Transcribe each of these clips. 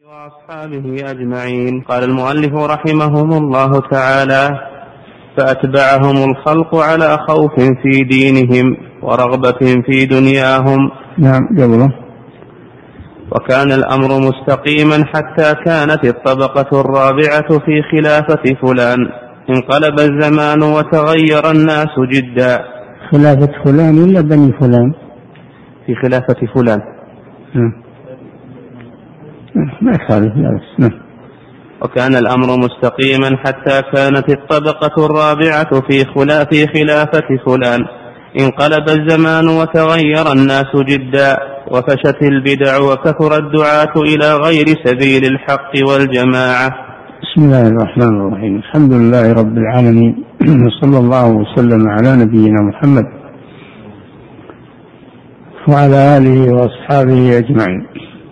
وأصحابه أجمعين. قال المؤلف رحمهم الله تعالى: فأتبعهم الخلق على خوف في دينهم ورغبة في دنياهم. نعم. وكان الأمر مستقيما حتى كانت الطبقة الرابعة في خلافة فلان، انقلب الزمان وتغير الناس جدا. خلافة فلان ولا بني فلان؟ في خلافة فلان. ما يخالف. وكان الأمر مستقيما حتى كانت الطبقة الرابعة في خلافة فلان، انقلب الزمان وتغير الناس جدا، وفشت البدع وكثر الدعاة إلى غير سبيل الحق والجماعة. بسم الله الرحمن الرحيم. الحمد لله رب العالمين، صلى الله وسلم على نبينا محمد وعلى آله وأصحابه أجمعين.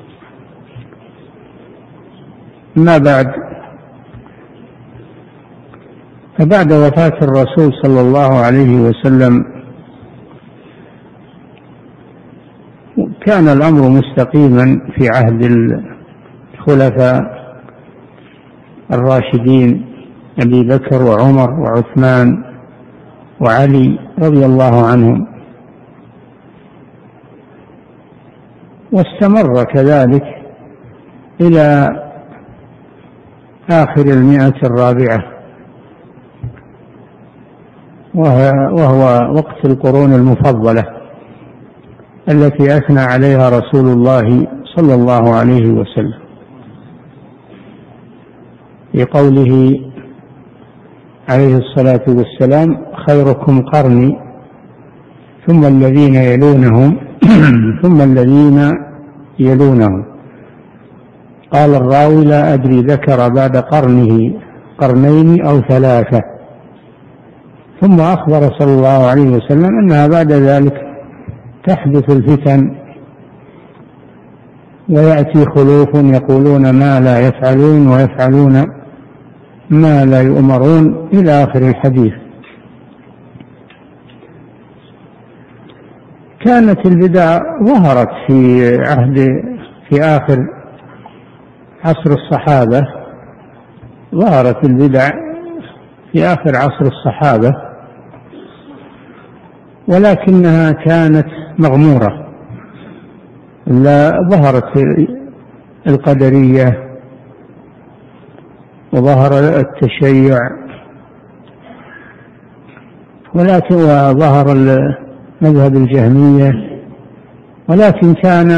ما بعد، فبعد وفاة الرسول صلى الله عليه وسلم كان الأمر مستقيما في عهد الخلفاء الراشدين أبي بكر وعمر وعثمان وعلي رضي الله عنهم، واستمر كذلك إلى آخر 100 وهو وقت القرون المفضلة التي أثنى عليها رسول الله صلى الله عليه وسلم في قوله عليه الصلاة والسلام: خيركم قرني ثم الذين يلونهم ثم الذين يلونهم. قال الراوي: لا أدري ذكر بعد قرنه قرنين أو 3. ثم أخبر صلى الله عليه وسلم أنها بعد ذلك تحدث الفتن ويأتي خلوف يقولون ما لا يفعلون ويفعلون ما لا يؤمرون إلى آخر الحديث. كانت البدع ظهرت في آخر عصر الصحابة، ظهرت البدع في آخر عصر الصحابة، ولكنها كانت مغمورة. لا، ظهرت القدرية وظهر التشيع، ولكن وظهر مذهب الجهمية، ولكن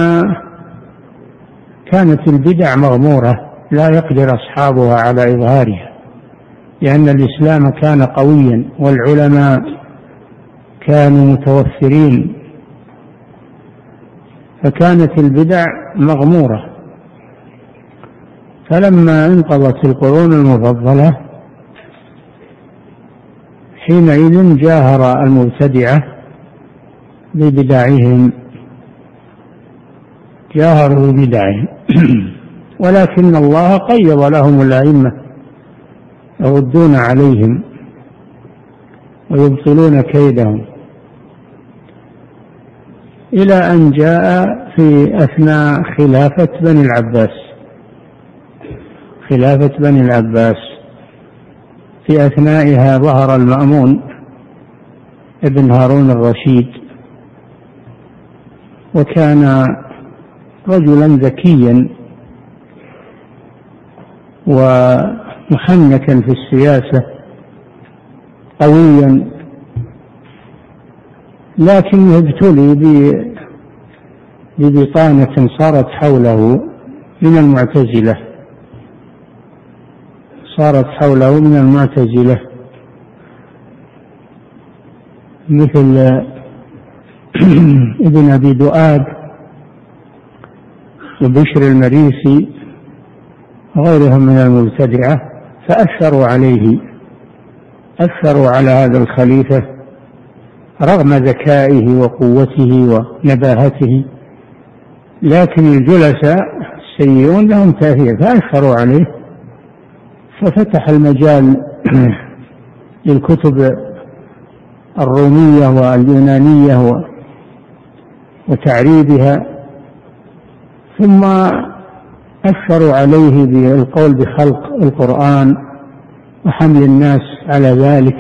كانت البدع مغمورة لا يقدر أصحابها على إظهارها، لأن الإسلام كان قويا والعلماء كانوا متوفرين، فكانت البدع مغمورة. فلما انقضت القرون المفضلة حينئذ جاهر المبتدعة ببدعهم، جاهروا ببدعهم ولكن الله قيض لهم الأئمة يردون عليهم ويبطلون كيدهم، إلى أن جاء في أثناء خلافة بني العباس. في أثنائها ظهر المأمون ابن هارون الرشيد، وكان رجلا ذكيا ومحنكا في السياسة قويا، لكنه ابتلي ببطانة صارت حوله من المعتزلة، مثل ابن أبي دؤاد وبشر المريسي وغيرهم من المبتدعة، فأثروا على هذا الخليفة رغم ذكائه وقوته ونباهته، لكن الجلساء السيئون لهم تأثير فأثروا عليه، ففتح المجال للكتب الرومية واليونانية وتعريبها، ثم أثروا عليه بالقول بخلق القرآن وحمل الناس على ذلك،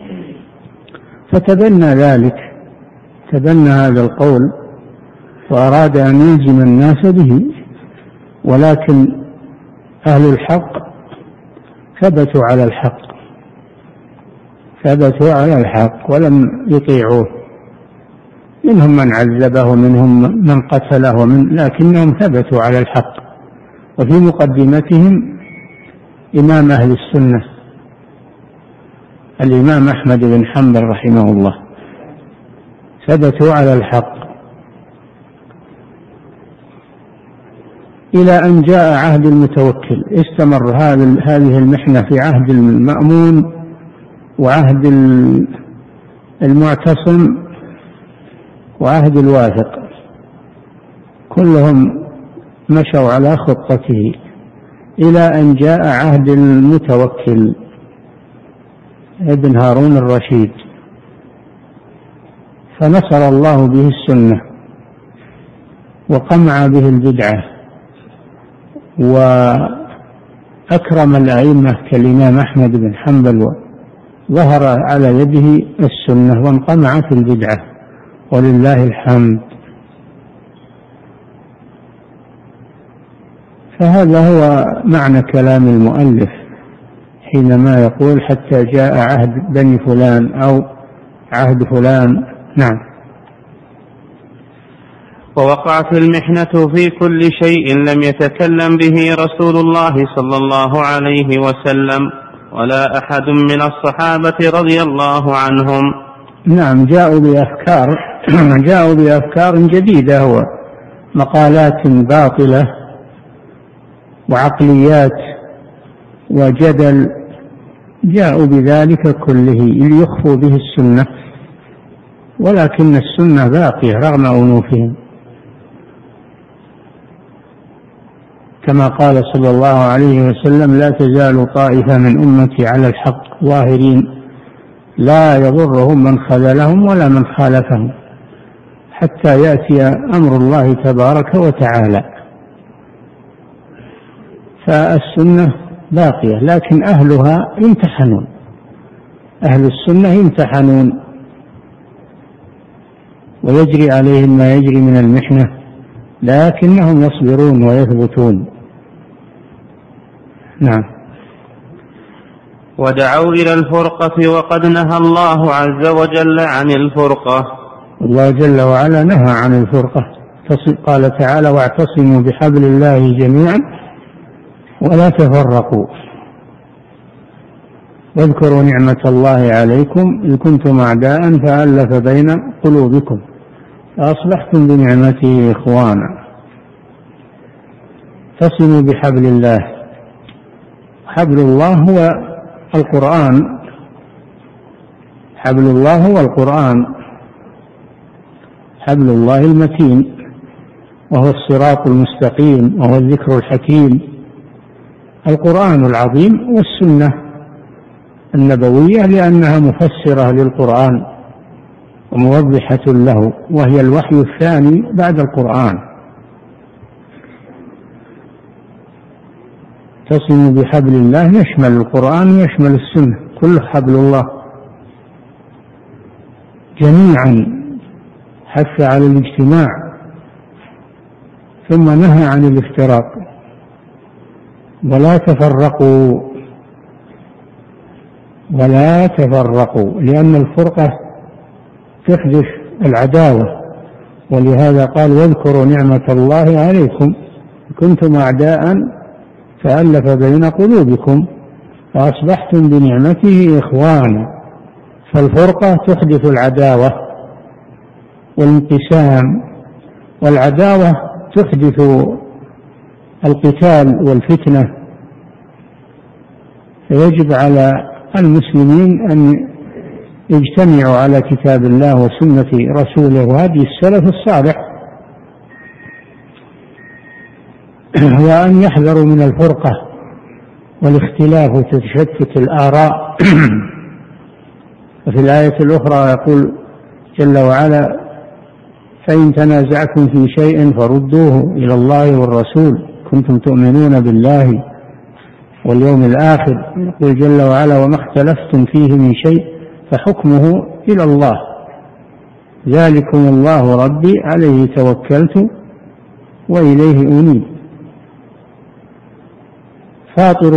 فتبنى ذلك، تبنى هذا القول وأراد أن يلزم الناس به. ولكن أهل الحق ثبتوا على الحق، ثبتوا على الحق ولم يطيعوه، منهم من عذبه ومنهم من قتله لكنهم ثبتوا على الحق. وفي مقدمتهم إمام أهل السنة الإمام أحمد بن حنبل رحمه الله، ثبتوا على الحق إلى أن جاء عهد المتوكل. استمر هذه المحنة في عهد المأمون وعهد المعتصم وعهد الواثق، كلهم مشوا على خطته إلى أن جاء عهد المتوكل ابن هارون الرشيد، فنصر الله به السنة وقمع به البدعة وأكرم الأئمة كالإمام أحمد بن حنبل، وظهر على يده السنة وانقمعت البدعة ولله الحمد. فهذا هو معنى كلام المؤلف حينما يقول حتى جاء عهد بني فلان أو عهد فلان. نعم. ووقعت المحنة في كل شيء لم يتكلم به رسول الله صلى الله عليه وسلم ولا أحد من الصحابة رضي الله عنهم. نعم، جاءوا بأفكار جديدة ومقالات باطلة وعقليات وجدل، جاءوا بذلك كله ليخفوا به السنة، ولكن السنة باقية رغم أنوفهم، كما قال صلى الله عليه وسلم: لا تزال طائفة من أمتي على الحق ظاهرين لا يضرهم من خذلهم ولا من خالفهم حتى يأتي أمر الله تبارك وتعالى. فالسنة باقية، لكن أهلها يمتحنون، أهل السنة يمتحنون ويجري عليهم ما يجري من المحنة، لكنهم يصبرون ويثبتون. نعم. ودعوا إلى الفرقة وقد نهى الله عز وجل عن الفرقة. الله جل وعلا نهى عن الفرقة، قال تعالى: واعتصموا بحبل الله جميعا ولا تفرقوا واذكروا نعمة الله عليكم إذ كنتم أعداء فألف بين قلوبكم فأصبحتم بنعمته إخوانا. اعتصموا بحبل الله، حبل الله هو القرآن، حبل الله هو القرآن، حبل الله المتين، وهو الصراط المستقيم، وهو الذكر الحكيم، القرآن العظيم، والسنة النبوية لأنها مفسرة للقرآن وموضحة له، وهي الوحي الثاني بعد القرآن. اعتصموا بحبل الله يشمل القرآن ويشمل السنة، كله حبل الله جميعا، حث على الاجتماع ثم نهى عن الافتراق. ولا تفرقوا لأن الفرقة تحدث العداوة، ولهذا قال: واذكروا نعمة الله عليكم كنتم أعداء فألف بين قلوبكم فأصبحتم بنعمته إخوانا. فالفرقة تحدث العداوة والانقسام، والعداوة تحدث القتال والفتنة. فيجب على المسلمين أن يجتمعوا على كتاب الله وسنة رسوله وهدي السلف الصالح، وأن يحذروا من الفرقة والاختلاف وتشتت الآراء. وفي الآية الأخرى يقول جل وعلا: فإن تنازعتم في شيء فردوه إلى الله والرسول كنتم تؤمنون بالله واليوم الآخر. يقول جل وعلا: وما اختلفتم فيه من شيء فحكمه إلى الله، ذلكم الله ربي عليه توكلت وإليه أنيب. فاطر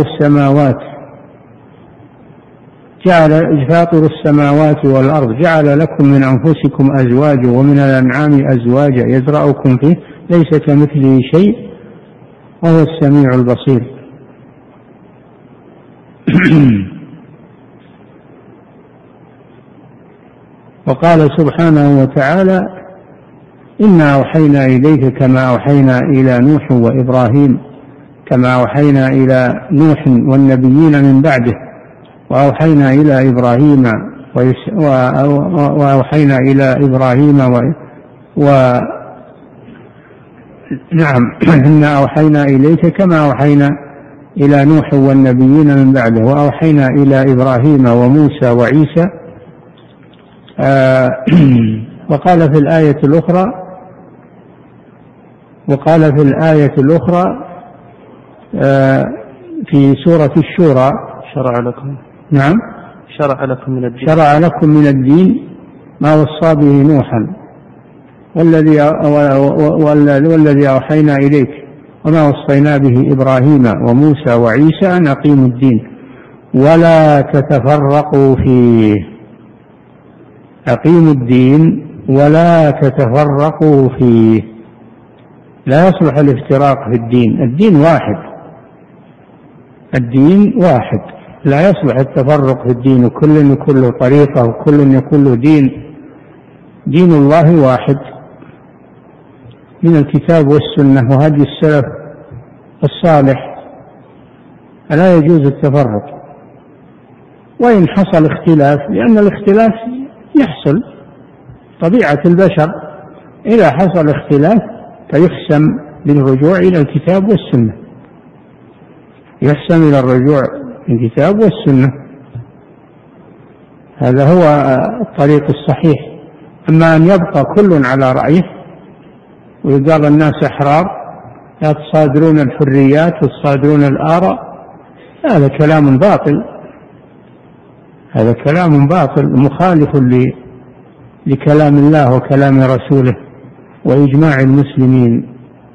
السماوات والأرض جعل لكم من أنفسكم أزواجا ومن الأنعام أزواجا يزرعكم فيه ليس كمثله شيء وهو السميع البصير. وقال سبحانه وتعالى: إنا أوحينا إليك كما أوحينا إلى نوح وإبراهيم، كما أوحينا إلى نوح والنبيين من بعده، وأوحينا إلى إبراهيم وأوحينا إلى إبراهيم نعم إنا أوحينا إليك كما أوحينا إلى نوح والنبيين من بعده، وأوحينا إلى إبراهيم وموسى وعيسى. وقال في الآية الأخرى في سورة الشورى: شرع لكم نعم شرع لكم من الدين ما وصى به نوحا والذي أوحينا إليك وما وصينا به إبراهيم وموسى وعيسى أن أقيموا الدين ولا تتفرقوا فيه. أقيموا الدين ولا تتفرقوا فيه. لا يصلح الافتراق في الدين، الدين واحد، لا يصلح التفرق في الدين، وكل يكون له طريقة وكل يكون له دين. دين الله واحد من الكتاب والسنة وهدي السلف الصالح، فلا يجوز التفرق. وإن حصل اختلاف، لأن الاختلاف يحصل طبيعة البشر، إذا حصل اختلاف فيحسم بالرجوع إلى الكتاب والسنة، يحسم إلى الرجوع الكتاب والسنة، هذا هو الطريق الصحيح. أما أن يبقى كل على رأيه ويقال الناس أحرار لا تصادرون الحريات وتصادرون الآراء، هذا كلام باطل مخالف لكلام الله وكلام رسوله وإجماع المسلمين.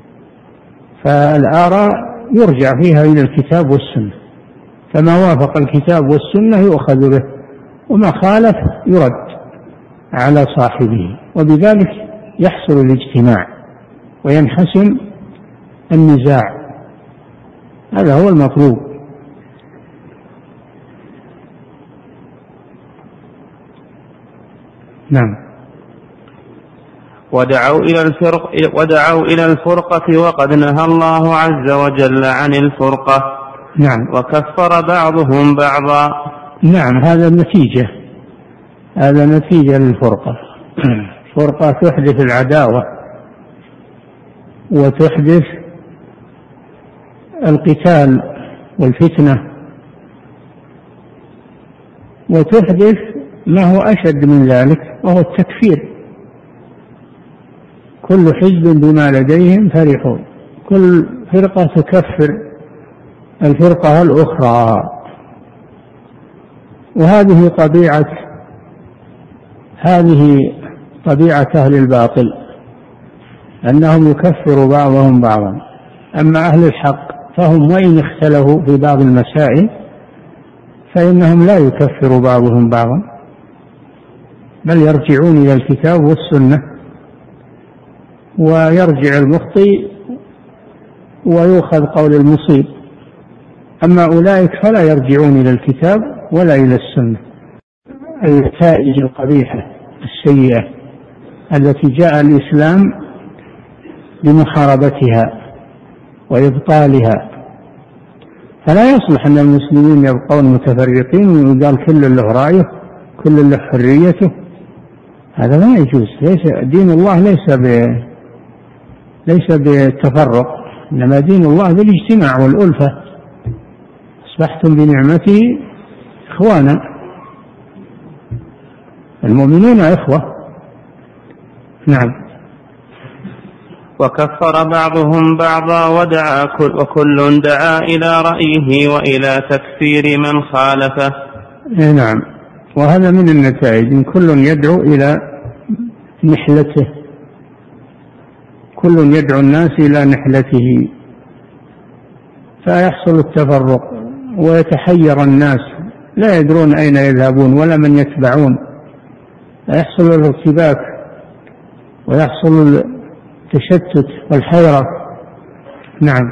فالآراء يرجع فيها إلى الكتاب والسنة، فما وافق الكتاب والسنة يؤخذ به، وما خالف يرد على صاحبه، وبذلك يحصل الاجتماع وينحسم النزاع، هذا هو المطلوب. نعم. ودعوا إلى الفرقة وقد نهى الله عز وجل عن الفرقة. نعم. وكفر بعضهم بعضا. نعم، هذا نتيجة للفرقة. الفرقة تحدث العداوة وتحدث القتال والفتنة، وتحدث ما هو أشد من ذلك وهو التكفير. كل حزب بما لديهم فرحون، كل فرقة تكفر الفرقة الأخرى، وهذه طبيعة أهل الباطل، أنهم يكفروا بعضهم بعضا. أما أهل الحق فهم وإن اختلفوا في بعض المسائل فإنهم لا يكفروا بعضهم بعضا، بل يرجعون إلى الكتاب والسنة، ويرجع المخطئ ويؤخذ قول المصيب. أما أولئك فلا يرجعون إلى الكتاب ولا إلى السنة. النتائج القبيحة السيئة التي جاء الإسلام بمحاربتها وإبطالها، فلا يصلح أن المسلمين يبقون متفرقين ويقال كل له رأيه كل له حريته، هذا لا يجوز. دين الله ليس بالتفرق، إنما دين الله بالاجتماع والألفة. أصبحتم بنعمته إخوانا، المؤمنون إخوة. نعم. وكفر بعضهم بعضا وكل دعا إلى رأيه وإلى تكفير من خالفه. نعم، وهذا من النتائج، إن كل يدعو إلى نحلته، كل يدعو الناس إلى نحلته، فيحصل التفرق ويتحير الناس، لا يدرون أين يذهبون ولا من يتبعون، فيحصل الارتباك ويحصل التشتت والحيرة. نعم.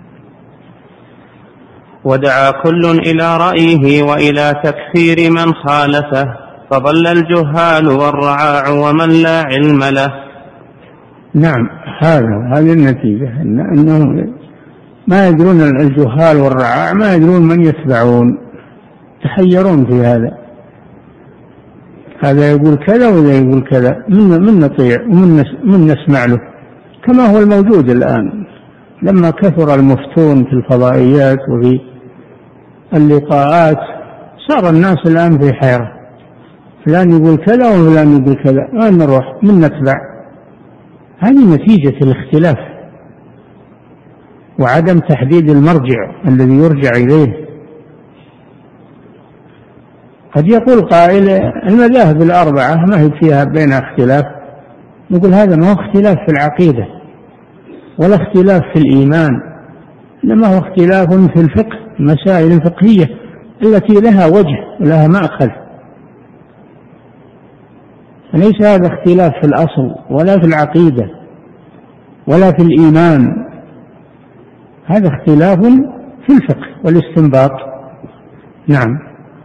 ودعا كل إلى رأيه وإلى تكفير من خالفه، فضل الجهال والرعاع ومن لا علم له. نعم، هذه النتيجة، أنه ما يدرون الجهال والرعاع، ما يدرون من يتبعون، تحيرون في هذا يقول كذا وذا يقول كذا، من نطيع ومن نسمع له، كما هو الموجود الآن لما كثر المفتون في الفضائيات وفي اللقاءات، صار الناس الآن في حيرة، فلان يقول كذا وفلان يقول كذا، وين نروح من نتبع؟ هذه نتيجة الاختلاف وعدم تحديد المرجع الذي يرجع إليه. قد يقول قائل المذاهب الأربعة ما هي فيها بين اختلاف، نقول هذا ما هو اختلاف في العقيدة ولا اختلاف في الإيمان، إنما هو اختلاف في الفقه، المسائل الفقهية التي لها وجه ولها مأخذ، ليس هذا اختلاف في الأصل ولا في العقيدة ولا في الإيمان، هذا اختلاف في الفقه والاستنباط. نعم،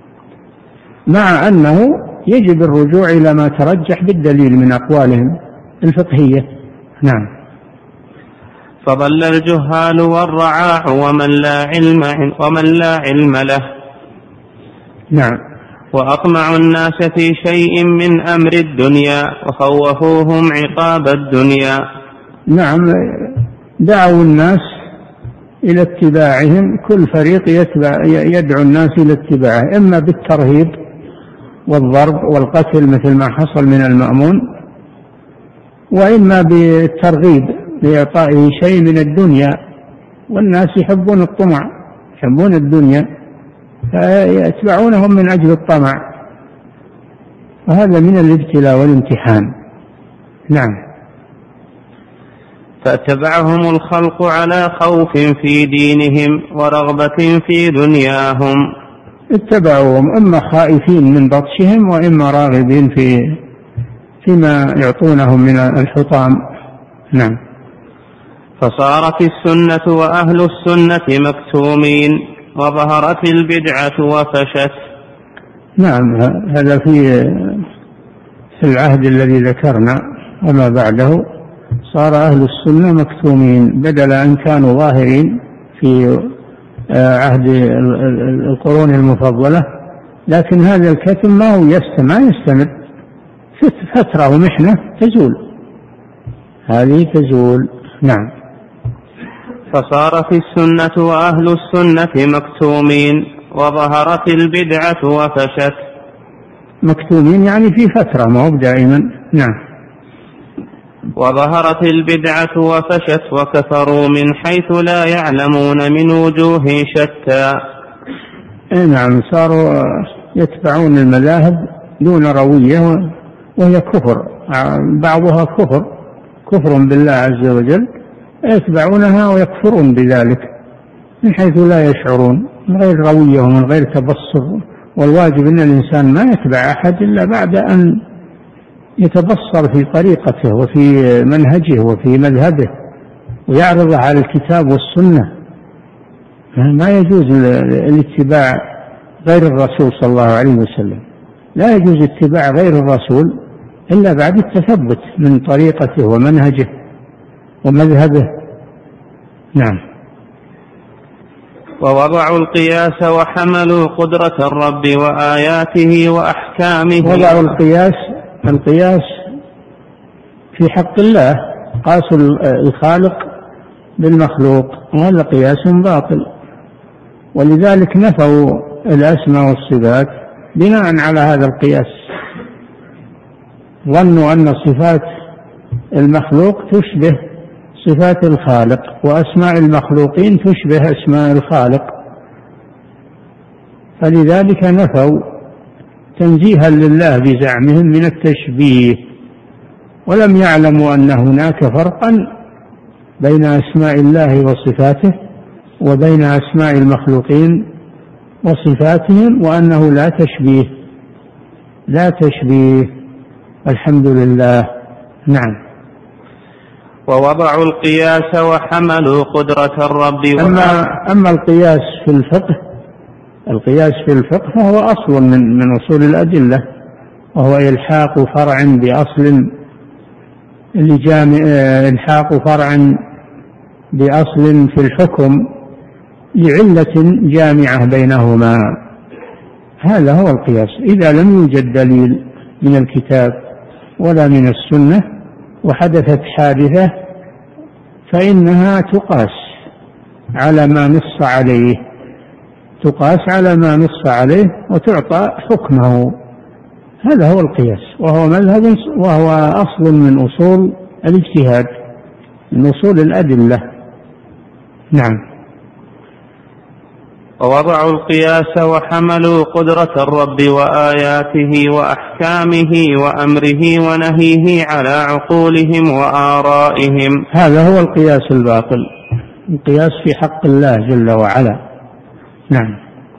مع أنه يجب الرجوع إلى ما ترجح بالدليل من أقوالهم الفقهية. نعم. فضل الجهال والرعاع ومن لا علم له. نعم. وأطمعوا الناس في شيء من أمر الدنيا وخوفوهم عقاب الدنيا. نعم، دعوا الناس إلى اتباعهم، كل فريق يدعو الناس إلى اتباعه، إما بالترهيب والضرب والقتل مثل ما حصل من المأمون، وإما بالترغيب بإعطائه شيء من الدنيا، والناس يحبون الطمع، يحبون الدنيا فيتبعونهم من أجل الطمع، وهذا من الابتلاء والامتحان. نعم. فاتبعهم الخلق على خوف في دينهم ورغبة في دنياهم. اتبعوهم إما خائفين من بطشهم وإما راغبين فيما يعطونهم من الحطام. نعم. فصارت السنة وأهل السنة مكتومين وظهرت البدعة وفشت. نعم، هذا في العهد الذي ذكرنا وما بعده صار أهل السنة مكتومين، بدل أن كانوا ظاهرين في عهد القرون المفضلة، لكن هذا الكتم ما يستمر فترة ومحنة تزول، هذه تزول. نعم. فصارت السنة وأهل السنة مكتومين وظهرت البدعة وفشت. مكتومين يعني في فترة، ما هو دائما. نعم. وظهرت البدعة وفشت وكثروا من حيث لا يعلمون من وجوه شتى. نعم، صاروا يتبعون المذاهب دون روية، وهي كفر، بعضها كفر بالله عز وجل، يتبعونها ويكفرون بذلك من حيث لا يشعرون، من غير روية ومن غير تبصر. والواجب أن الإنسان ما يتبع أحد إلا بعد أن يتبصر في طريقته وفي منهجه وفي مذهبه ويعرض على الكتاب والسنة. ما يجوز الاتباع غير الرسول صلى الله عليه وسلم، لا يجوز اتباع غير الرسول إلا بعد التثبت من طريقته ومنهجه ومذهبه. نعم. ووضعوا القياس وحملوا قدرة الرب وآياته وأحكامه. وضعوا القياس في حق الله، قاسوا الخالق بالمخلوق، وهذا قياس باطل، ولذلك نفوا الأسماء والصفات بناء على هذا القياس، ظنوا أن صفات المخلوق تشبه صفات الخالق، وأسماء المخلوقين تشبه أسماء الخالق، فلذلك نفوا تنزيها لله بزعمهم من التشبيه، ولم يعلموا أن هناك فرقا بين أسماء الله وصفاته وبين أسماء المخلوقين وصفاتهم، وأنه لا تشبيه. الحمد لله. نعم. ووضعوا القياس وحملوا قدرة الرب. أما القياس في الفقه فهو أصل من أصول الأدلة، وهو إلحاق فرع بأصل في الحكم لعلة جامعة بينهما، هذا هو القياس. إذا لم يوجد دليل من الكتاب ولا من السنة وحدثت حادثة فإنها تقاس على ما نص عليه وتعطى حكمه. هذا هو القياس، وهو أصل من أصول الاجتهاد، من أصول الأدلة. نعم. ووضعوا القياس وحملوا قدرة الرب وآياته وأحكامه وأمره ونهيه على عقولهم وآرائهم. هذا هو القياس الباطل، القياس في حق الله جل وعلا. نعم.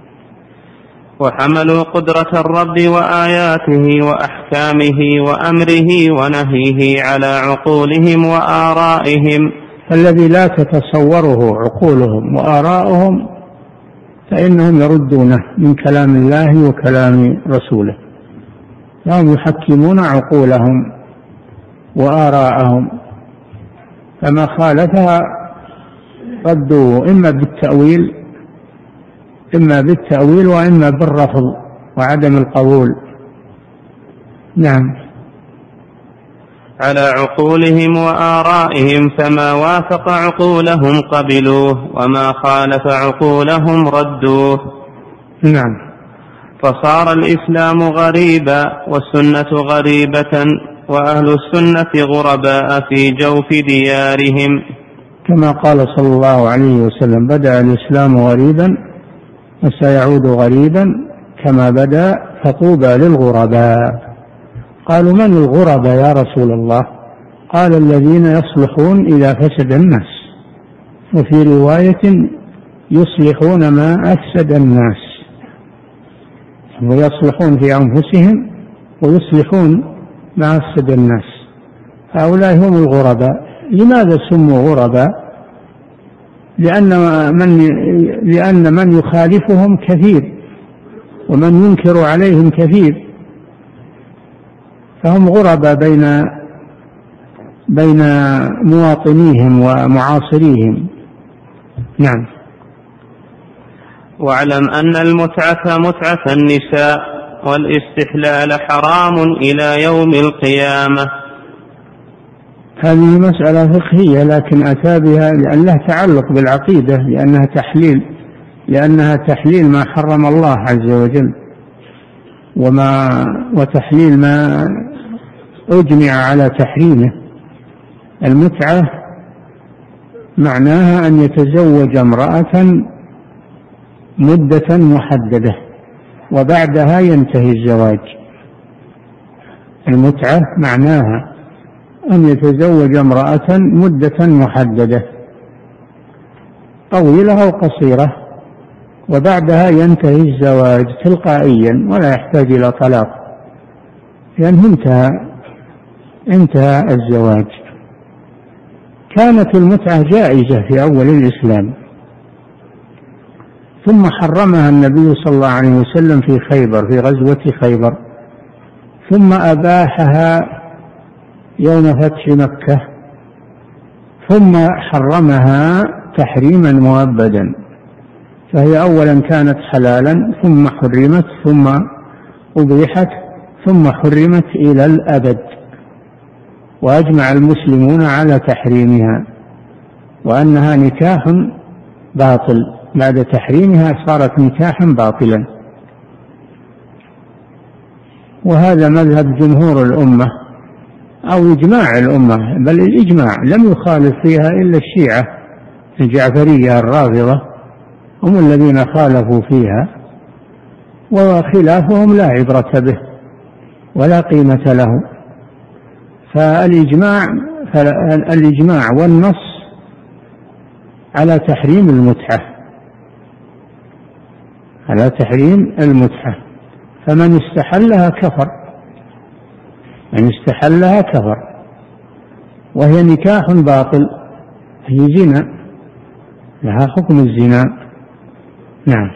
وحملوا قدرة الرب وآياته وأحكامه وأمره ونهيه على عقولهم وآرائهم. الذي لا تتصوره عقولهم وآراؤهم فإنهم يردونه من كلام الله وكلام رسوله، فهم يحكمون عقولهم وآراءهم، فما خالفها ردوه إما بالتأويل وإما بالرفض وعدم القبول. نعم. على عقولهم وآرائهم، فما وافق عقولهم قبلوه وما خالف عقولهم ردوه. نعم. فصار الإسلام غريبا والسنة غريبة وأهل السنة غرباء في جوف ديارهم، كما قال صلى الله عليه وسلم: بدأ الإسلام غريبا وسيعود غريبا كما بدأ فطوبى للغرباء. قالوا: من الغرباء يا رسول الله؟ قال: الذين يصلحون إذا فسد الناس، وفي رواية يصلحون ما أفسد الناس، ويصلحون في أنفسهم ويصلحون ما أفسد الناس. هؤلاء هم الغرباء. لماذا سموا غرباء؟ لأن من يخالفهم كثير ومن ينكر عليهم كثير، فهم غرباء بين مواطنيهم ومعاصريهم. نعم. واعلم أن المتعة متعة النساء والاستحلال حرام إلى يوم القيامة. هذه مسألة فقهية، لكن أتى بها لأن لها تعلق بالعقيدة، لأنها تحليل ما حرم الله عز وجل، وتحليل ما أجمع على تحريمه. المتعة معناها أن يتزوج امرأة مدة محددة وبعدها ينتهي الزواج. المتعة معناها أن يتزوج امرأة مدة محددة طويلة أو قصيرة، وبعدها ينتهي الزواج تلقائيا ولا يحتاج إلى طلاق، لأنه انتهى الزواج. كانت المتعة جائزة في أول الإسلام، ثم حرمها النبي صلى الله عليه وسلم في خيبر، في غزوة خيبر، ثم أباحها يوم فتح مكة، ثم حرمها تحريما مؤبدا. فهي أولا كانت حلالا ثم حرمت ثم أبيحت ثم حرمت إلى الأبد، وأجمع المسلمون على تحريمها وأنها نكاح باطل. بعد تحريمها صارت نكاحا باطلا، وهذا مذهب جمهور الأمة أو إجماع الأمة، بل الإجماع لم يخالف فيها إلا الشيعة الجعفرية الرافضة، هم الذين خالفوا فيها، وخلافهم لا عبرة به ولا قيمة له. فالإجماع والنص على تحريم المتعة، على تحريم المتعة، فمن استحلها كفر، من استحلها كفر، وهي نكاح باطل، هي زنا، لها حكم الزنا. نعم.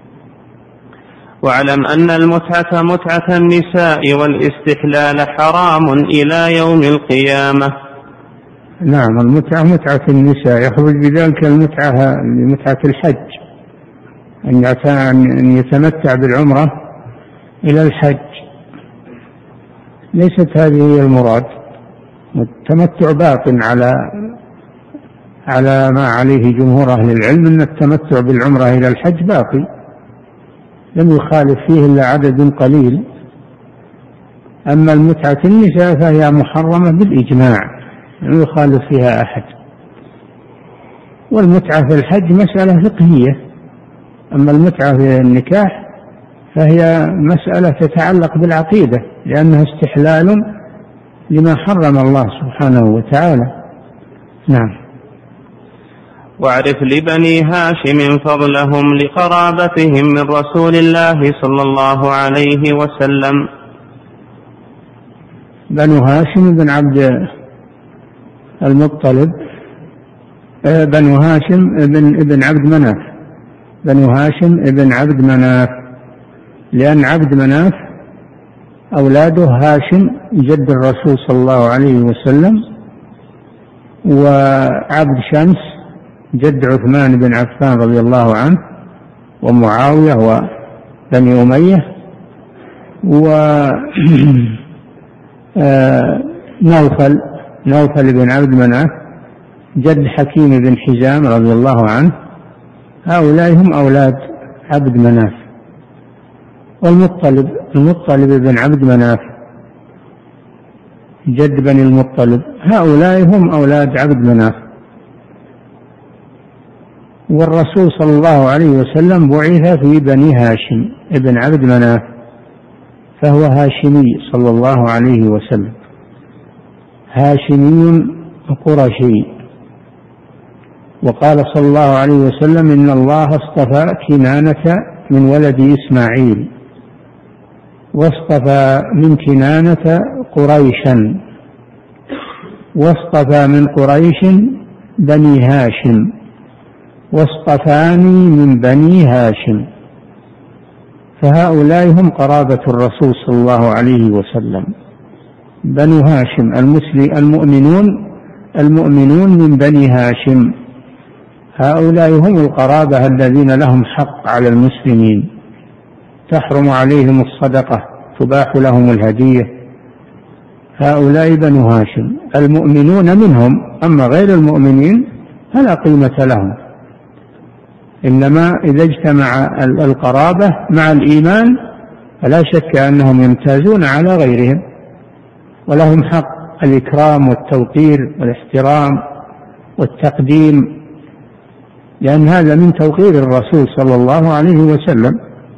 واعلم أن المتعة متعة النساء والاستحلال حرام إلى يوم القيامة. نعم، المتعة متعة النساء، يخرج بذلك المتعة لمتعة الحج، أن يتمتع بالعمرة إلى الحج، ليست هذه هي المراد. التمتع باق على ما عليه جمهور أهل العلم، أن التمتع بالعمرة إلى الحج باقي، لم يخالف فيه إلا عدد قليل. أما المتعة النساء فهي محرمة بالإجماع، لم يخالف فيها أحد. والمتعة في الحج مسألة فقهية، أما المتعة في النكاح فهي مسألة تتعلق بالعقيدة، لأنها استحلال لما حرم الله سبحانه وتعالى. نعم. واعرف لبني هاشم فضلهم لقرابتهم من رسول الله صلى الله عليه وسلم. بنو هاشم بن عبد المطلب، بنو هاشم ابن عبد مناف، بنو هاشم ابن عبد مناف، لأن عبد مناف أولاده هاشم جد الرسول صلى الله عليه وسلم، وعبد شمس جد عثمان بن عفان رضي الله عنه، ومعاوية وبني أمية، نوفل بن عبد مناف جد حكيم بن حزام رضي الله عنه. هؤلاء هم أولاد عبد مناف. والمطلب بن عبد مناف جد بني المطلب، هؤلاء هم أولاد عبد مناف. والرسول صلى الله عليه وسلم بعث في بني هاشم ابن عبد مناف، فهو هاشمي صلى الله عليه وسلم، هاشمي قرشي. وقال صلى الله عليه وسلم: إن الله اصطفى كنانة من ولد إسماعيل، واصطفى من كنانة قريشا، واصطفى من قريش بني هاشم، واصطفاني من بني هاشم. فهؤلاء هم قرابة الرسول صلى الله عليه وسلم، بنو هاشم المؤمنون من بني هاشم، هؤلاء هم القرابة الذين لهم حق على المسلمين، تحرم عليهم الصدقة، تباح لهم الهدية. هؤلاء بنو هاشم المؤمنون منهم، أما غير المؤمنين فلا قيمة لهم، إنما إذا اجتمع القرابة مع الإيمان فلا شك أنهم يمتازون على غيرهم، ولهم حق الإكرام والتوقير والاحترام والتقديم، لأن هذا من توقير الرسول صلى الله عليه وسلم.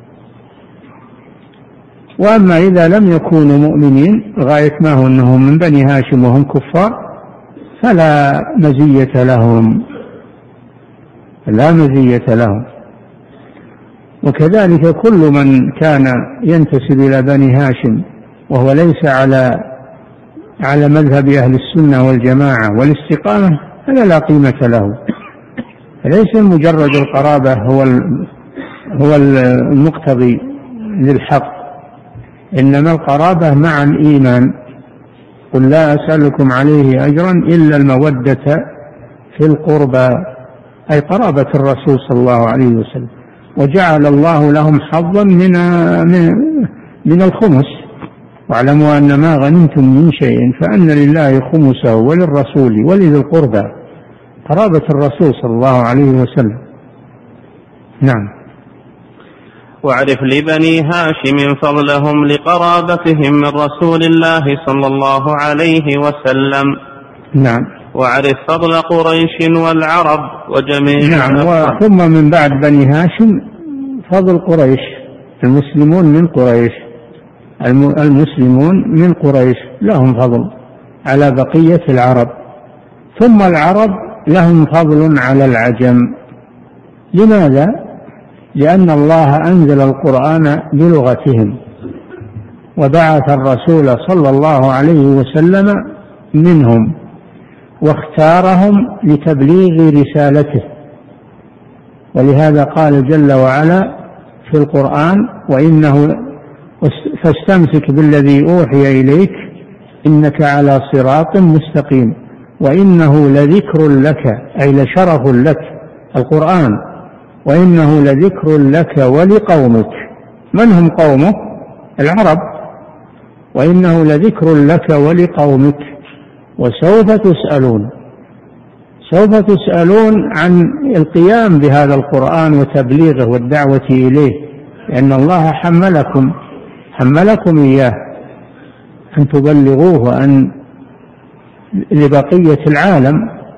وأما إذا لم يكونوا مؤمنين غاية ما هو أنهم من بني هاشم وهم كفار فلا مزية لهم، لا مزية لهم. وكذلك كل من كان ينتسب إلى بني هاشم وهو ليس على مذهب أهل السنة والجماعة والاستقامة فلا لا قيمة له. ليس مجرد القرابة هو المقتضي للحق، إنما القرابة مع الإيمان. قل لا أسألكم عليه أجرا إلا المودة في القربى، أي قرابة الرسول صلى الله عليه وسلم. وجعل الله لهم حظا من الخمس، واعلموا أن ما غنمتم من شيء فأن لله خمسه وللرسول ولذي القربى، قرابة الرسول صلى الله عليه وسلم. نعم. واعرف لبني هاشم فضلهم لقرابتهم من رسول الله صلى الله عليه وسلم. نعم. واعرف فضل قريش والعرب وجميع. نعم. ثم من بعد بني هاشم فضل قريش، المسلمون من قريش، المسلمون من قريش لهم فضل على بقية العرب، ثم العرب لهم فضل على العجم. لماذا؟ لأن الله أنزل القرآن بلغتهم، وبعث الرسول صلى الله عليه وسلم منهم، واختارهم لتبليغ رسالته. ولهذا قال جل وعلا في القرآن: فاستمسك بالذي أوحي إليك إنك على صراط مستقيم وإنه لذكر لك، أي لشرف لك القرآن، وإنه لذكر لك ولقومك. من هم قومه؟ العرب. وإنه لذكر لك ولقومك وسوف تسألون. سوف تسألون عن القيام بهذا القرآن وتبليغه والدعوة إليه، لأن الله حملكم إياه أن تبلغوه وأن لبقية العالم.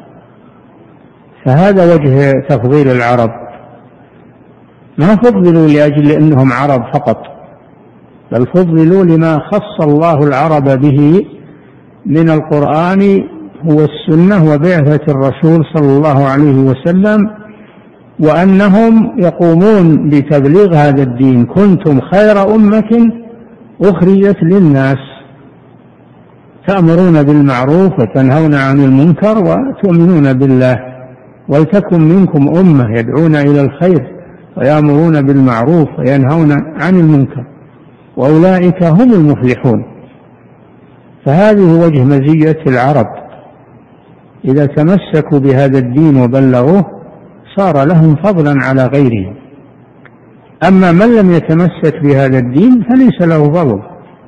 فهذا وجه تفضيل العرب، ما فضلوا لأجل أنهم عرب فقط، بل فضلوا لما خص الله العرب به من القرآن هو السنة وبعثة الرسول صلى الله عليه وسلم، وأنهم يقومون بتبليغ هذا الدين. كنتم خير أمة أخرجت للناس تأمرون بالمعروف وتنهون عن المنكر وتؤمنون بالله، ولتكن منكم أمة يدعون إلى الخير ويأمرون بالمعروف وينهون عن المنكر وأولئك هم المفلحون. فهذه وجه مزية العرب، إذا تمسكوا بهذا الدين وبلغوه صار لهم فضلا على غيرهم. أما من لم يتمسك بهذا الدين فليس له فضل،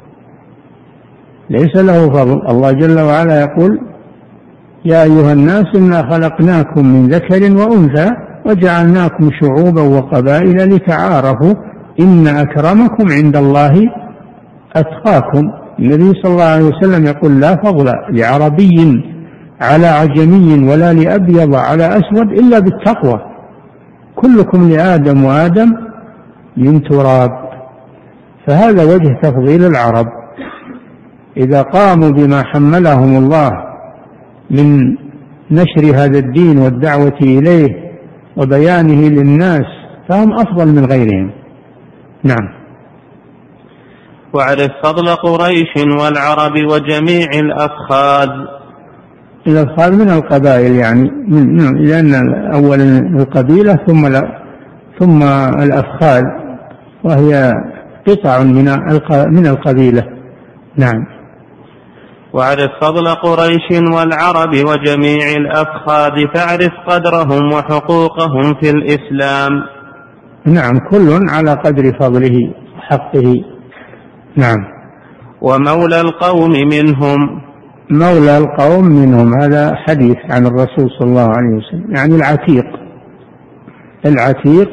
ليس له فضل. الله جل وعلا يقول: يا أيها الناس إنا خلقناكم من ذكر وأنثى وجعلناكم شعوبا وقبائل لتعارفوا إن أكرمكم عند الله أتقاكم. النبي صلى الله عليه وسلم يقول: لا فضل لعربي على عجمي ولا لأبيض على أسود إلا بالتقوى، كلكم لآدم وآدم من تراب. فهذا وجه تفضيل العرب، إذا قاموا بما حملهم الله من نشر هذا الدين والدعوة إليه وبيانه للناس فهم أفضل من غيرهم. نعم. واعرف فضل قريش والعرب وجميع الأفخاذ. الأفخاذ من القبائل، يعني لأن أولا القبيلة ثم الأفخاذ، وهي قطع من القبيلة. نعم. واعرف فضل قريش والعرب وجميع الأفخاذ فاعرف قدرهم وحقوقهم في الإسلام. نعم، كل على قدر فضله وحقه. نعم. ومولى القوم منهم. مولى القوم منهم، هذا حديث عن الرسول صلى الله عليه وسلم، يعني العتيق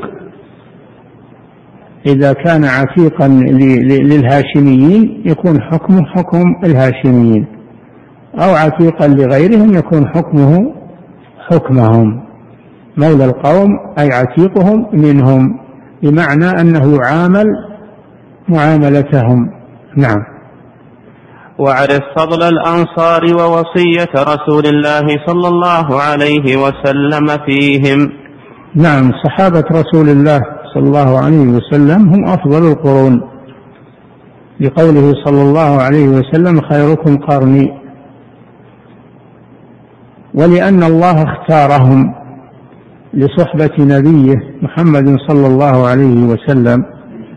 إذا كان عتيقا للهاشميين يكون حكمه حكم الهاشميين، أو عتيقا لغيرهم يكون حكمه حكمهم. مولى القوم أي عتيقهم منهم، بمعنى أنه يعامل معاملتهم. نعم. واعرف فضل الأنصار ووصية رسول الله صلى الله عليه وسلم فيهم. نعم، صحابة رسول الله صلى الله عليه وسلم هم أفضل القرون، لقوله صلى الله عليه وسلم: خيركم قرني. ولأن الله اختارهم لصحبة نبيه محمد صلى الله عليه وسلم،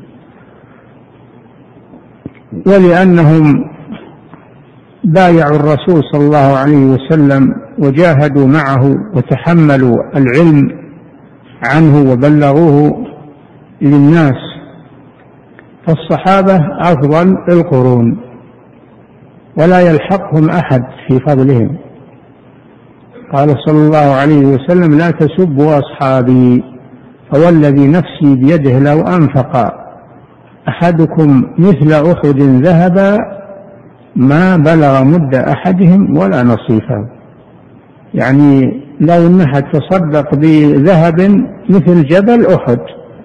ولأنهم بايعوا الرسول صلى الله عليه وسلم وجاهدوا معه وتحملوا العلم عنه وبلغوه للناس، فالصحابة أفضل القرون ولا يلحقهم أحد في فضلهم. قال صلى الله عليه وسلم: لا تسبوا أصحابي فوالذي نفسي بيده لو أنفق أحدكم مثل أحد ذهبا ما بلغ مد أحدهم ولا نصيفه. يعني لو أنها تصدق بذهب مثل جبل أحد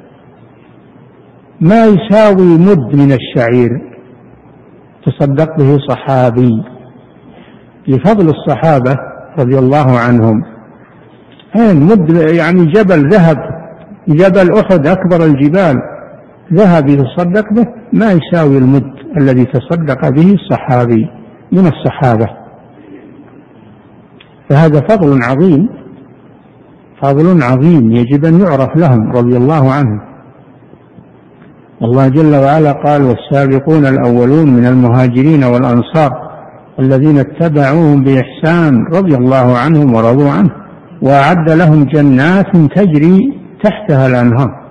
ما يساوي مد من الشعير تصدق به صحابي، لفضل الصحابة رضي الله عنهم. مد يعني جبل ذهب، جبل أحد أكبر الجبال، ذهب يتصدق به ما يساوي المد الذي تصدق به الصحابي من الصحابة. فهذا فضل عظيم، فضل عظيم يجب أن يعرف لهم رضي الله عنهم. الله جل وعلا قال: والسابقون الأولون من المهاجرين والأنصار الذين اتبعوهم بإحسان رضي الله عنهم ورضوا عنه وأعد لهم جنات تجري تحتها الأنهار.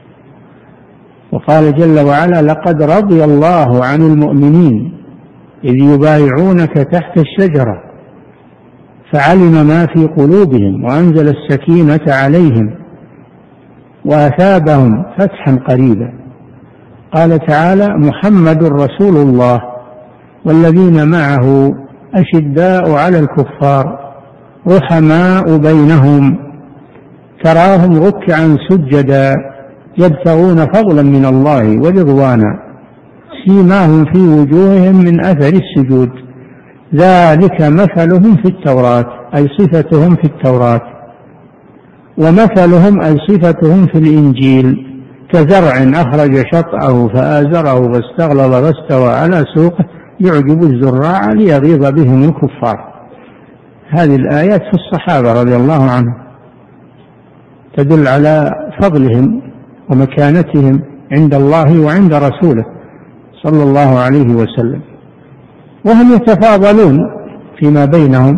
وقال جل وعلا: لقد رضي الله عن المؤمنين إذ يبايعونك تحت الشجرة فعلم ما في قلوبهم وأنزل السكينة عليهم وأثابهم فتحا قريبا. قال تعالى: محمد رسول الله والذين معه أشداء على الكفار رحماء بينهم تراهم ركعا سجدا يبتغون فضلا من الله ورضوانا سيماهم في وجوههم من أثر السجود ذلك مثلهم في التوراة أي صفتهم في التوراة ومثلهم أي صفتهم في الإنجيل كزرع أخرج شطأه فآزره فاستغلظ فاستوى على سوقه يعجب الزراع ليغيظ بهم الكفار. هذه الآيات في الصحابة رضي الله عنهم تدل على فضلهم ومكانتهم عند الله وعند رسوله صلى الله عليه وسلم، وهم يتفاضلون فيما بينهم.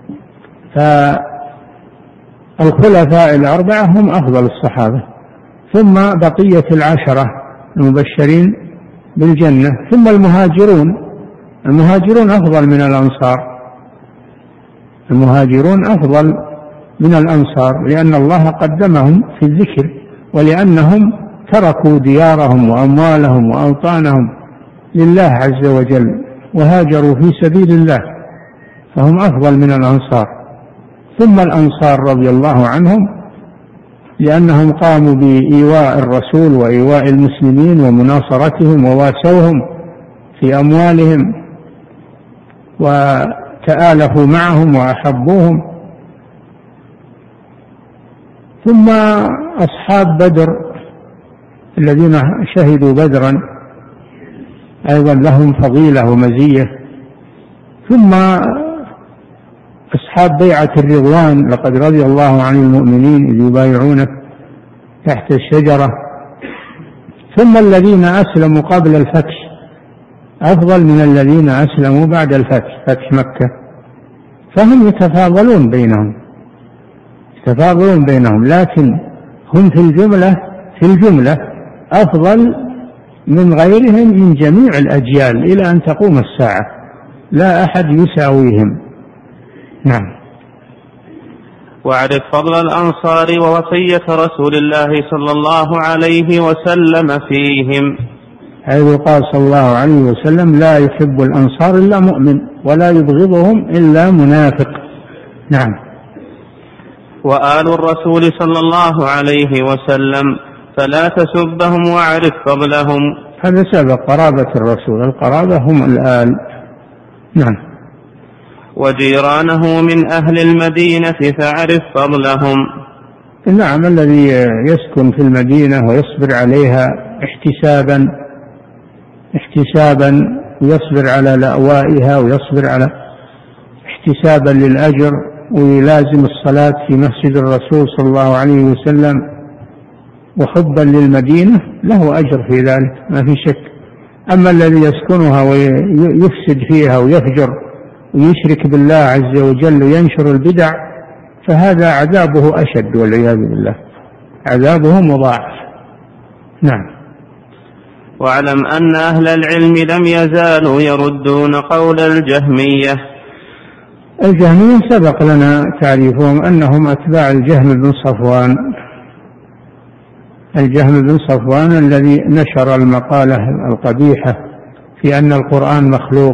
فالخلفاء الأربعة هم أفضل الصحابة، ثم بقية العشرة المبشرين بالجنة، ثم المهاجرون أفضل من الأنصار، المهاجرون أفضل من الأنصار لأن الله قدمهم في الذكر ولأنهم تركوا ديارهم وأموالهم وأوطانهم لله عز وجل وهاجروا في سبيل الله، فهم أفضل من الأنصار. ثم الأنصار رضي الله عنهم لأنهم قاموا بإيواء الرسول وإيواء المسلمين ومناصرتهم وواسوهم في أموالهم وتآلفوا معهم وأحبوهم. ثم أصحاب بدر الذين شهدوا بدرا أيضا لهم فضيلة ومزية. ثم أصحاب بيعة الرضوان لقد رضي الله عن المؤمنين إذ يبايعونك تحت الشجرة. ثم الذين أسلموا قبل الفتح أفضل من الذين أسلموا بعد الفتح، فتح مكة، فهم يتفاضلون بينهم لكن هم في الجملة أفضل من غيرهم من جميع الأجيال إلى أن تقوم الساعة، لا أحد يساويهم. نعم. واعرف فضل الأنصار ووصية رسول الله صلى الله عليه وسلم فيهم، حيث قال صلى الله عليه وسلم: لا يحب الأنصار إلا مؤمن ولا يبغضهم إلا منافق. نعم. وآل الرسول صلى الله عليه وسلم فلا تسبهم واعرف فضلهم. هذا سبب قرابة الرسول، القرابة هم الآل. نعم. وجيرانه من أهل المدينة فاعرف فضلهم. نعم، الذي يسكن في المدينة ويصبر عليها احتسابا ويصبر على لأوائها ويصبر على احتسابا للأجر ويلازم الصلاة في مسجد الرسول صلى الله عليه وسلم وحبا للمدينة له أجر في ذلك ما في شك. أما الذي يسكنها ويفسد فيها ويفجر ويشرك بالله عز وجل وينشر البدع فهذا عذابه أشد والعياذ بالله، عذابه مضاعف. نعم. واعلم أن أهل العلم لم يزالوا يردون قول الجهمية. الجهمية سبق لنا تعريفهم أنهم أتباع الجهم بن صفوان الجهم بن صفوان الذي نشر المقالة القبيحة في أن القرآن مخلوق،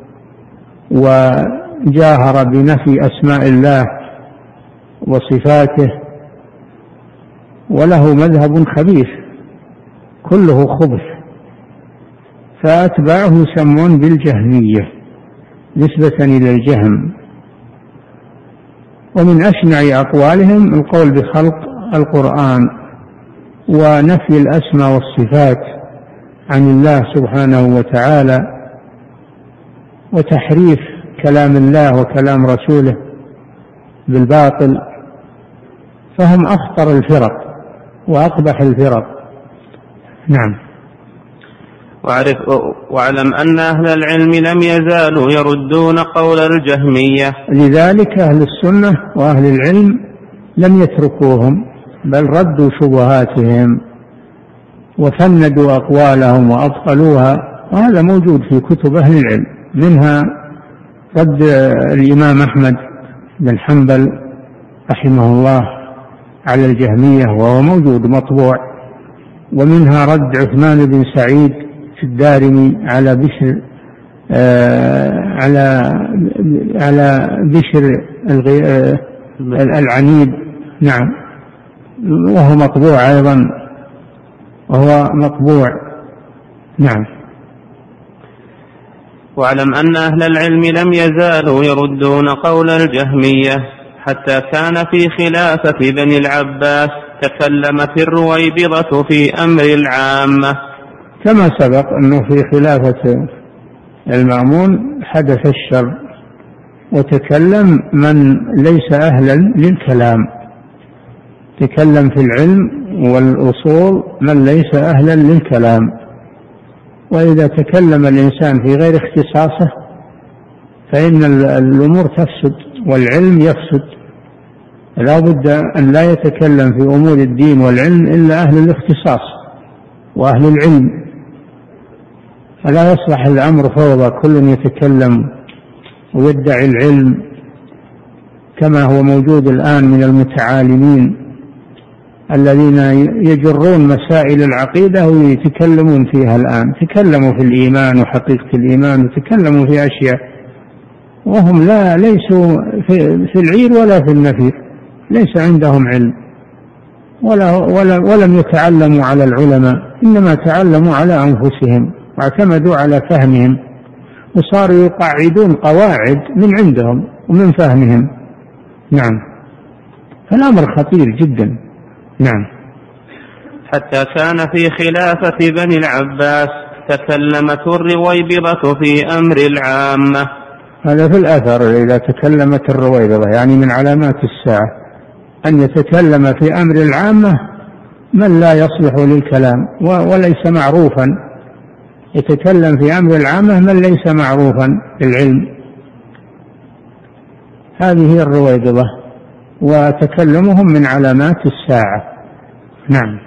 وجاهر بنفي أسماء الله وصفاته، وله مذهب خبيث كله خبث، فأتباعه يسمون بالجهمية نسبة إلى الجهم. ومن أشنع أقوالهم القول بخلق القرآن ونفي الأسماء والصفات عن الله سبحانه وتعالى، وتحريف كلام الله وكلام رسوله بالباطل، فهم أخطر الفرق وأقبح الفرق. نعم. واعلم أن أهل العلم لم يزالوا يردون قول الجهمية، لذلك أهل السنة وأهل العلم لم يتركوهم، بل ردوا شبهاتهم وفندوا أقوالهم وأبطلوها، وهذا موجود في كتب أهل العلم، منها رد الإمام أحمد بن حنبل رحمه الله على الجهمية وهو موجود مطبوع، ومنها رد عثمان بن سعيد في الدارمي على بشر على بشر العنيد. نعم، وهو مطبوع أيضا، وهو مطبوع. نعم. واعلم أن أهل العلم لم يزالوا يردون قول الجهمية حتى كان في خلافة بني العباس تكلمت الرويبضة في أمر العامة، كما سبق أنه في خلافة المأمون حدث الشر وتكلم من ليس أهلا للكلام، تكلم في العلم والأصول من ليس أهلا للكلام. وإذا تكلم الإنسان في غير اختصاصه فإن الأمور تفسد والعلم يفسد. لا بد أن لا يتكلم في أمور الدين والعلم إلا أهل الاختصاص وأهل العلم، فلا يصلح الأمر فوضى كل يتكلم ويدعي العلم كما هو موجود الآن من المتعالمين الذين يجرون مسائل العقيدة ويتكلمون فيها الآن، تكلموا في الإيمان وحقيقة الإيمان وتكلموا في أشياء وهم ليسوا في العير ولا في النفير، ليس عندهم علم ولم يتعلموا على العلماء، إنما تعلموا على أنفسهم واعتمدوا على فهمهم، وصاروا يقعدون قواعد من عندهم ومن فهمهم. نعم، فالأمر خطير جدا. نعم. حتى كان في خلافة بني العباس تكلمت الرويبضة في أمر العامة. هذا في الأثر، إذا تكلمت الرويبضة يعني من علامات الساعة أن يتكلم في أمر العامة من لا يصلح للكلام وليس معروفا، يتكلم في أمر العامة من ليس معروفا بالعلم، هذه هي الرويبضة، وتكلمهم من علامات الساعة. نعم.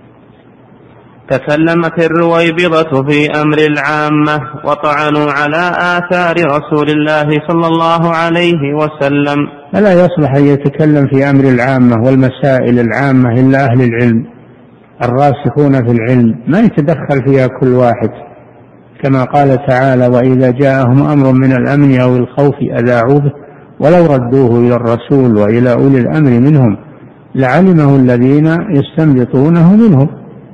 تكلمت الرويبضة في أمر العامة وطعنوا على آثار رسول الله صلى الله عليه وسلم. فلا يصلح أن يتكلم في أمر العامة والمسائل العامة إلا أهل العلم الراسخون في العلم، ما يتدخل فيها كل واحد، كما قال تعالى: وإذا جاءهم أمر من الأمن أو الخوف أذاعوا به ولو ردوه إلى الرسول وإلى أولي الأمر منهم لعلمه الذين يستنبطونه منهم.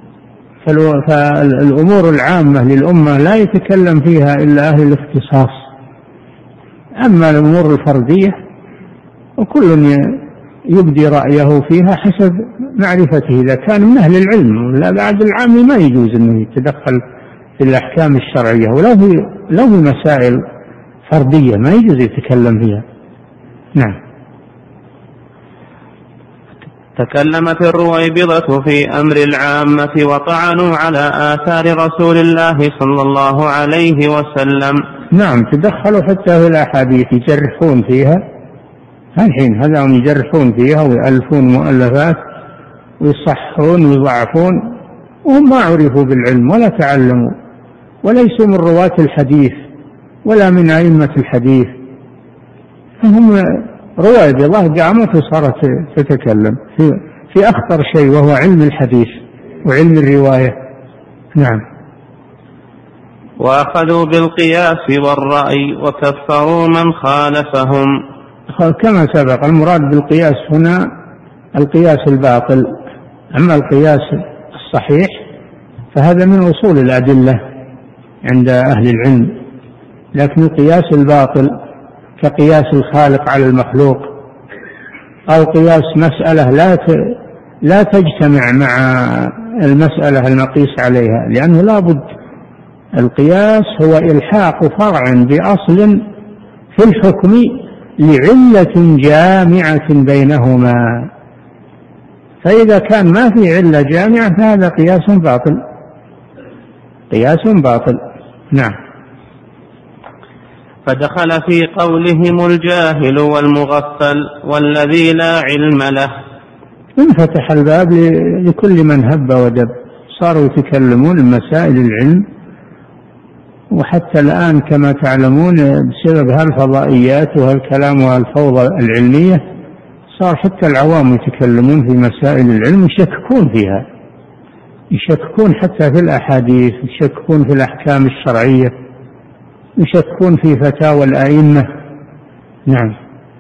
فالأمور العامة للأمة لا يتكلم فيها إلا أهل الاختصاص، أما الأمور الفردية وكل يبدي رأيه فيها حسب معرفته، إذا كان من أهل العلم. لا، بعد العام ما يجوز أنه يتدخل في الأحكام الشرعية، ولو في مسائل فردية ما يجوز يتكلم فيها. نعم. تكلمت الرويبضة في أمر العامة وطعنوا على آثار رسول الله صلى الله عليه وسلم. نعم، تدخلوا حتى في الأحاديث يجرحون فيها، الحين هذا هم يجرحون فيها ويألفون مؤلفات ويصحون ويضعفون، وهم ما عرفوا بالعلم ولا تعلموا وليسوا من رواة الحديث ولا من أئمة الحديث، فهم رويبضة قامت وصارت تتكلم في أخطر شيء وهو علم الحديث. وعلم الرواية. نعم. وأخذوا بالقياس والرأي وكفروا من خالفهم. كما سبق، المراد بالقياس هنا القياس الباطل، أما القياس الصحيح فهذا من أصول الأدلة عند أهل العلم، لكن القياس الباطل كقياس الخالق على المخلوق، أو قياس مسألة لا تجتمع مع المسألة المقيس عليها، لأنه لا بد القياس هو إلحاق فرع بأصل في الحكم لعلة جامعة بينهما، فإذا كان ما في علة جامعة فهذا قياس باطل، قياس باطل. نعم. فدخل في قولهم الجاهل والمغفل والذي لا علم له. انفتح الباب لكل من هب ودب، صاروا يتكلمون مسائل العلم، وحتى الآن كما تعلمون بسبب هالفضائيات وهالكلام وهالفوضى العلمية صار حتى العوام يتكلمون في مسائل العلم يشككون فيها، يشككون حتى في الأحاديث، يشككون في الأحكام الشرعية، يشككون في فتاوى الأئمة. نعم.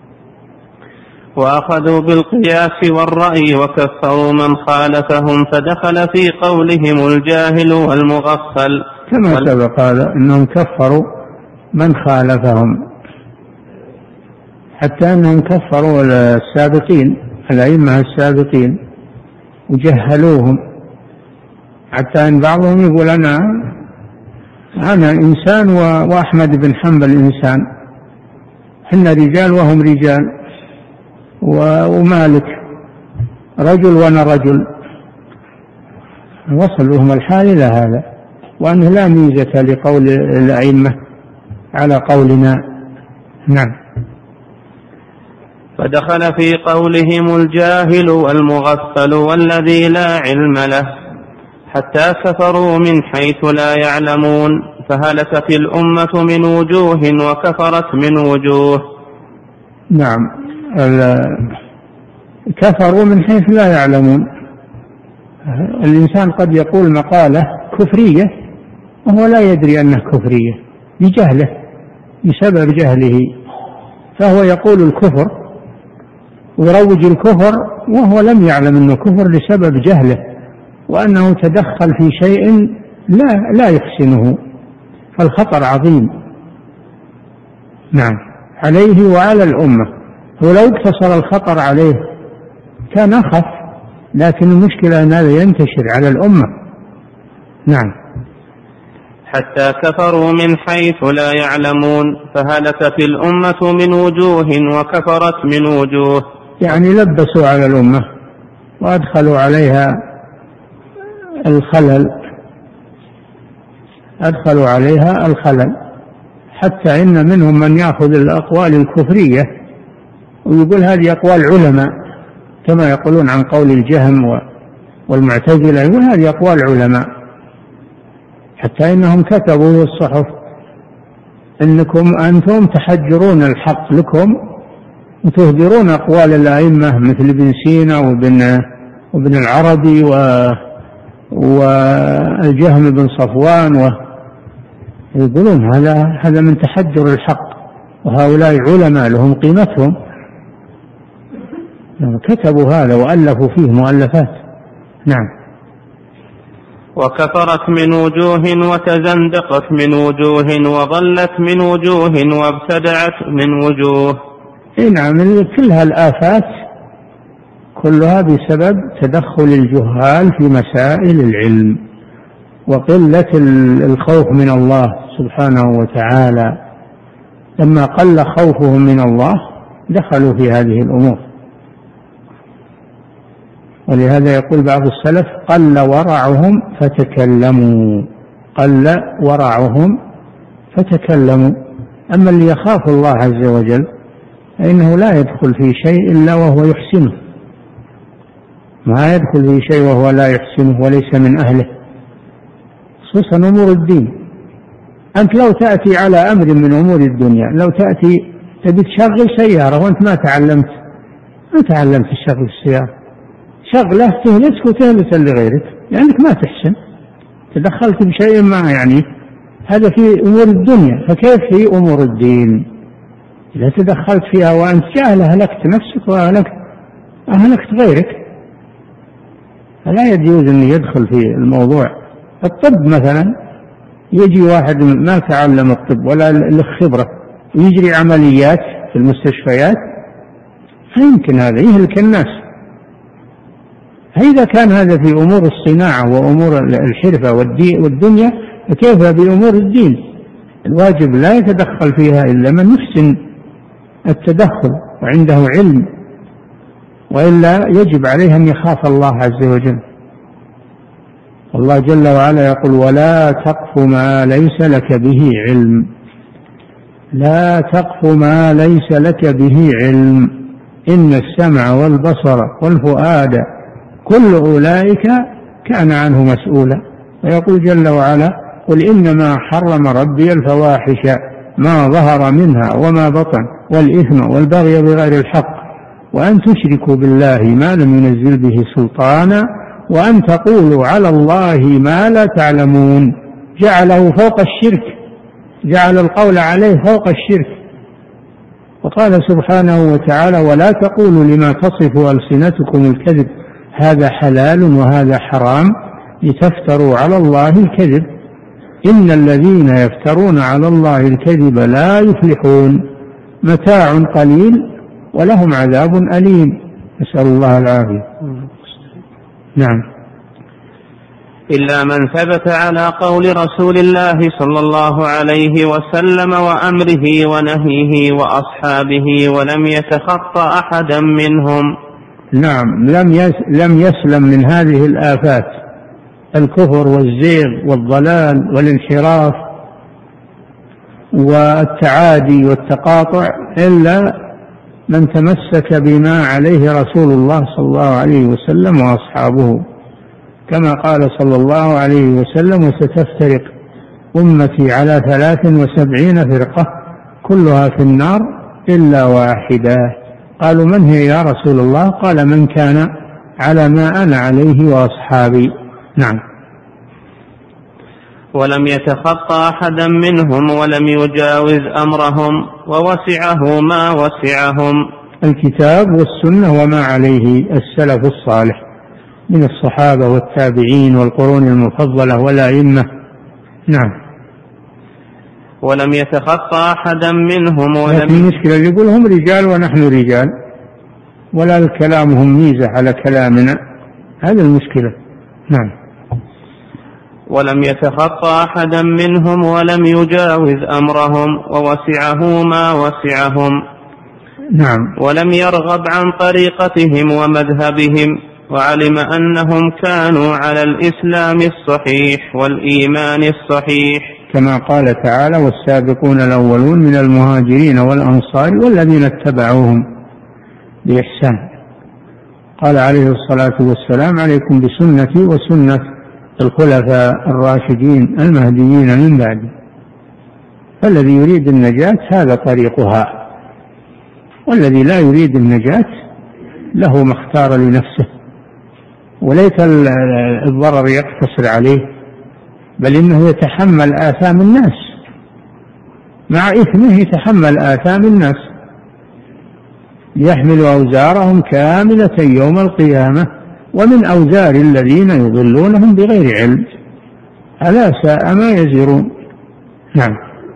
وأخذوا بالقياس والرأي وكفروا من خالفهم، فدخل في قولهم الجاهل والمغفل كما سبق هذا أنهم كفروا من خالفهم، حتى أنهم كفروا السابقين، الأئمة السابقين، وجهلوهم، حتى أن بعضهم يقول أنا إنسان وأحمد بن حنبل إنسان، إحنا رجال وهم رجال، ومالك رجل وأنا رجل. وصل لهم الحال إلى هذا، وأنه لا ميزة لقول الأئمة على قولنا. نعم. فدخل في قولهم الجاهل والمغفل والذي لا علم له، حتى كفروا من حيث لا يعلمون، فهلكت الأمة من وجوه وكفرت من وجوه. نعم. كفروا من حيث لا يعلمون. الإنسان قد يقول مقالة كفرية وهو لا يدري أنها كفرية بجهله، بسبب جهله، فهو يقول الكفر ويروج الكفر وهو لم يعلم أنه كفر لسبب جهله، وأنه تدخل في شيء لا يحسنه، فالخطر عظيم. نعم. عليه وعلى الأمة، ولو اقتصر الخطر عليه كان أخف، لكن المشكلة أن هذا ينتشر على الأمة. نعم. حتى كفروا من حيث لا يعلمون، فهلكت الأمة من وجوه وكفرت من وجوه. يعني لبسوا على الأمة وأدخلوا عليها الخلل، أدخلوا عليها الخلل، حتى إن منهم من يأخذ الأقوال الكفرية ويقول هذه أقوال علماء، كما يقولون عن قول الجهم والمعتزلة، يقول هذه أقوال علماء، حتى إنهم كتبوا في الصحف إنكم أنتم تحجرون الحق لكم وتهدرون أقوال الأئمة مثل ابن سينا وابن العربي والجهم بن صفوان، يقولون هذا من تحجر الحق، وهؤلاء علماء لهم قيمتهم، كتبوا هذا وألفوا فيه مؤلفات. نعم. وكفرت من وجوه وتزندقت من وجوه وضلت من وجوه وابتدعت من وجوه. نعم. كل هالآفات كلها بسبب تدخل الجهال في مسائل العلم وقلة الخوف من الله سبحانه وتعالى. لما قل خوفهم من الله دخلوا في هذه الأمور، ولهذا يقول بعض السلف قل ورعهم فتكلموا، قل ورعهم فتكلموا. أما اللي يخاف الله عز وجل فإنه لا يدخل في شيء إلا وهو يحسنه، ما يدخل في شيء وهو لا يحسنه وليس من أهله، خصوصا أمور الدين. أنت لو تأتي على أمر من أمور الدنيا، لو تأتي تبي تشغل سيارة وأنت ما تعلمت الشغل السيارة، شغله تهلك وتهلك لغيرك، لأنك ما تحسن، تدخلت بشيء ما يعني هذا في أمور الدنيا، فكيف في أمور الدين؟ إذا تدخلت فيها وأنت جاهل أهلكت نفسك وأهلكت غيرك. فلا يجوز أن يدخل في الموضوع. الطب مثلا، يجي واحد ما تعلم الطب ولا له خبرة ويجري عمليات في المستشفيات، يمكن هذا يهلك الناس. إذا كان هذا في أمور الصناعة وأمور الحرفة والدنيا، فكيف بأمور الدين؟ الواجب لا يتدخل فيها إلا من يحسن التدخل وعنده علم، وإلا يجب عليه أن يخاف الله عز وجل. الله جل وعلا يقول: ولا تقف ما ليس لك به علم. لا تقف ما ليس لك به علم، إن السمع والبصر والفؤاد كل أولئك كان عنه مسؤولا. ويقول جل وعلا: قل إنما حرم ربي الفواحش ما ظهر منها وما بطن والإثم والبغي بغير الحق وأن تشركوا بالله ما لم ينزل به سلطانا وأن تقولوا على الله ما لا تعلمون. جعله فوق الشرك، جعل القول عليه فوق الشرك. وقال سبحانه وتعالى: ولا تقولوا لما تصف ألسنتكم الكذب هذا حلال وهذا حرام لتفتروا على الله الكذب إن الذين يفترون على الله الكذب لا يفلحون متاع قليل ولهم عذاب أليم. نسأل الله العافية. نعم. إلا من ثبت على قول رسول الله صلى الله عليه وسلم وأمره ونهيه وأصحابه ولم يتخطى أحدا منهم. نعم، لم يسلم من هذه الآفات، الكفر والزيغ والضلال والانحراف والتعادي والتقاطع، إلا من تمسك بما عليه رسول الله صلى الله عليه وسلم وأصحابه، كما قال صلى الله عليه وسلم: وستفترق أمتي على 73 فرقة كلها في النار إلا واحدة. قالوا: من هي يا رسول الله؟ قال: من كان على ما أنا عليه وأصحابي. نعم. ولم يتخطى أحدا منهم ولم يجاوز أمرهم ووسعه ما وسعهم. الكتاب والسنة وما عليه السلف الصالح من الصحابة والتابعين والقرون المفضلة والأئمة. نعم. ولم يتخطى أحدا منهم لكن المشكلة يقول هم رجال ونحن رجال، ولا كلامهم ميزة على كلامنا، هذا المشكلة. نعم. ولم يتخطى أحدا منهم ولم يجاوز أمرهم ووسعه ما وسعهم. نعم. ولم يرغب عن طريقتهم ومذهبهم، وعلم أنهم كانوا على الإسلام الصحيح والإيمان الصحيح، كما قال تعالى: والسابقون الأولون من المهاجرين والأنصار والذين اتبعوهم بإحسان. قال عليه الصلاة والسلام: عليكم بسنتي وسنة الخلفاء الراشدين المهديين من بعدي. فالذي يريد النجاة هذا طريقها، والذي لا يريد النجاة له ما اختار لنفسه، وليس الضرر يقتصر عليه، بل إنه يتحمل آثام الناس، مع إثمه يتحمل آثام الناس، يحمل أوزارهم كاملة يوم القيامة ومن أوزار الذين يضلونهم بغير علم، ألا ساء ما يزرون. نعم.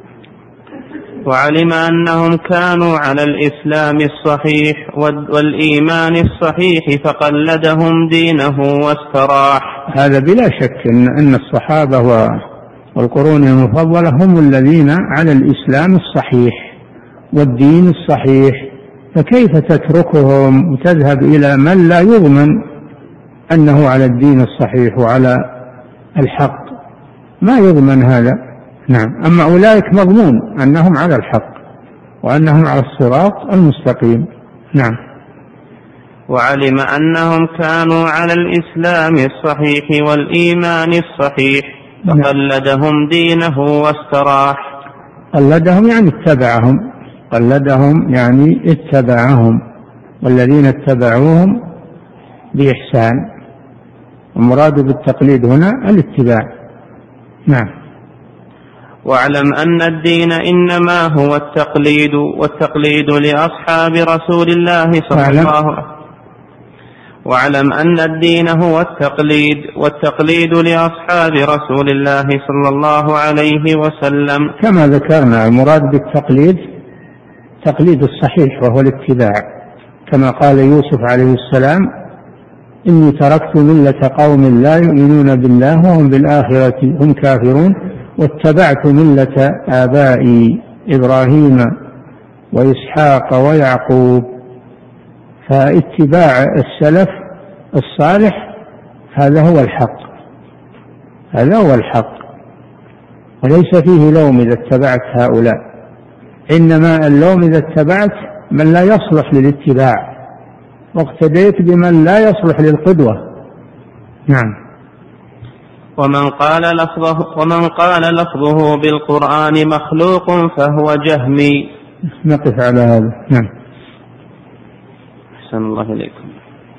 وعلم أنهم كانوا على الإسلام الصحيح والإيمان الصحيح فقلدهم دينه واستراح. هذا بلا شك أن الصحابة والقرون المفضلة هم الذين على الإسلام الصحيح والدين الصحيح، فكيف تتركهم وتذهب إلى من لا يضمن أنه على الدين الصحيح وعلى الحق؟ ما يضمن هذا. نعم. أما أولئك مضمون أنهم على الحق وأنهم على الصراط المستقيم. نعم. وعلم أنهم كانوا على الإسلام الصحيح والإيمان الصحيح فقلدهم دينه واستراح. قلدهم يعني اتبعهم، قلدهم يعني اتبعهم، والذين اتبعوهم بإحسان. المراد بالتقليد هنا الاتباع. نعم. واعلم أن الدين إنما هو التقليد، والتقليد لأصحاب رسول الله صلى الله عليه وسلم. واعلم أن الدين هو التقليد، والتقليد لأصحاب رسول الله صلى الله عليه وسلم. كما ذكرنا المراد بالتقليد تقليد الصحيح وهو الاتباع، كما قال يوسف عليه السلام: إني تركت ملة قوم لا يؤمنون بالله وهم بالآخرة هم كافرون واتبعت ملة آبائي إبراهيم وإسحاق ويعقوب. فاتباع السلف الصالح هذا هو الحق، هذا هو الحق، وليس فيه لوم إذا اتبعت هؤلاء، إنما اللوم إذا اتبعت من لا يصلح للاتباع واقتديت بمن لا يصلح للقدوة. نعم. ومن قال لفظه بالقرآن مخلوق فهو جهمي. نقف على هذا. نعم. أحسن الله إليكم.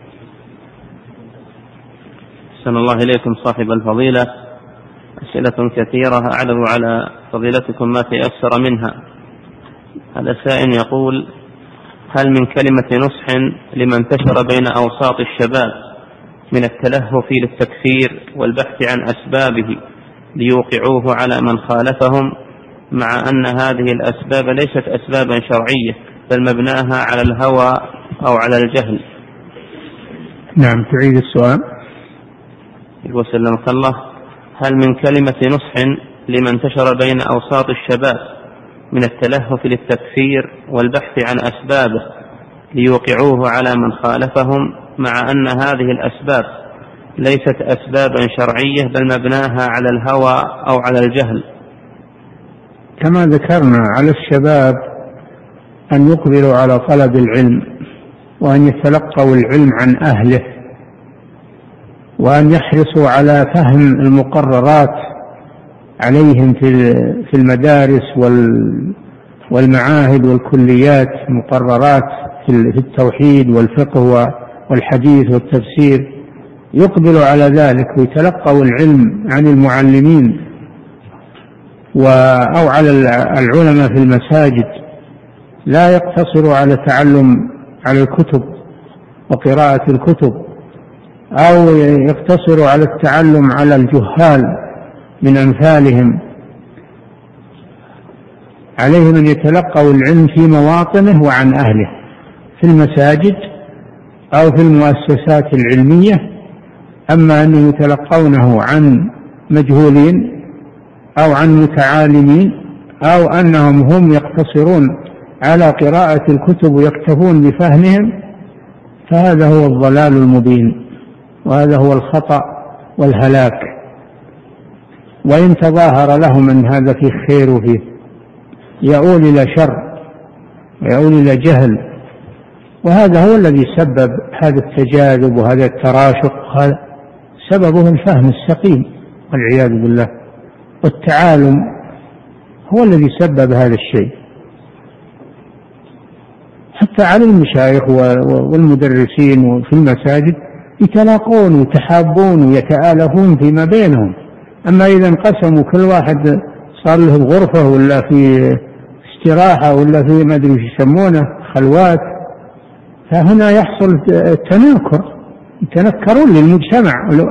أحسن الله إليكم صاحب الفضيلة. أسئلة كثيرة أعرض على فضيلتكم ما تيسر منها. هذا سائل يقول: هل من كلمة نصح لمن انتشر بين أوساط الشباب من التلهف للتكفير والبحث عن أسبابه ليوقعوه على من خالفهم، مع أن هذه الأسباب ليست أسبابا شرعية بل مبناها على الهوى أو على الجهل؟ نعم. تعيد السؤال. يقول سلمك الله: هل من كلمة نصح لمن انتشر بين أوساط الشباب من التلهف للتكفير والبحث عن أسبابه ليوقعوه على من خالفهم، مع أن هذه الأسباب ليست أسبابا شرعية بل مبناها على الهوى أو على الجهل؟ كما ذكرنا على الشباب أن يقبلوا على طلب العلم، وأن يتلقوا العلم عن أهله، وأن يحرصوا على فهم المقررات عليهم في المدارس والمعاهد والكليات، مقررات في التوحيد والفقه والحديث والتفسير، يقبلوا على ذلك ويتلقوا العلم عن المعلمين أو على العلماء في المساجد، لا يقتصروا على تعلم على الكتب وقراءة الكتب، أو يقتصروا على التعلم على الجهال من أمثالهم. عليهم أن يتلقوا العلم في مواطنه وعن أهله، في المساجد أو في المؤسسات العلمية. أما أن يتلقونه عن مجهولين أو عن متعالمين، أو أنهم هم يقتصرون على قراءة الكتب ويكتفون بفهمهم، فهذا هو الضلال المبين، وهذا هو الخطأ والهلاك. وإن تظاهر لهم أن هذا فيه خير وفيه، يؤول إلى شر ويؤول إلى جهل، وهذا هو الذي سبب هذا التجاذب وهذا التراشق. هذا سببه الفهم السقيم والعياذ بالله، والتعالم هو الذي سبب هذا الشيء. حتى على المشايخ والمدرسين وفي المساجد يتلاقون ويتحابون ويتآلفون فيما بينهم، أما إذا انقسموا كل واحد صار له غرفة ولا في استراحة ولا في ما أدري ايش يسمونه خلوات، فهنا يحصل التناكر، يتنكرون للمجتمع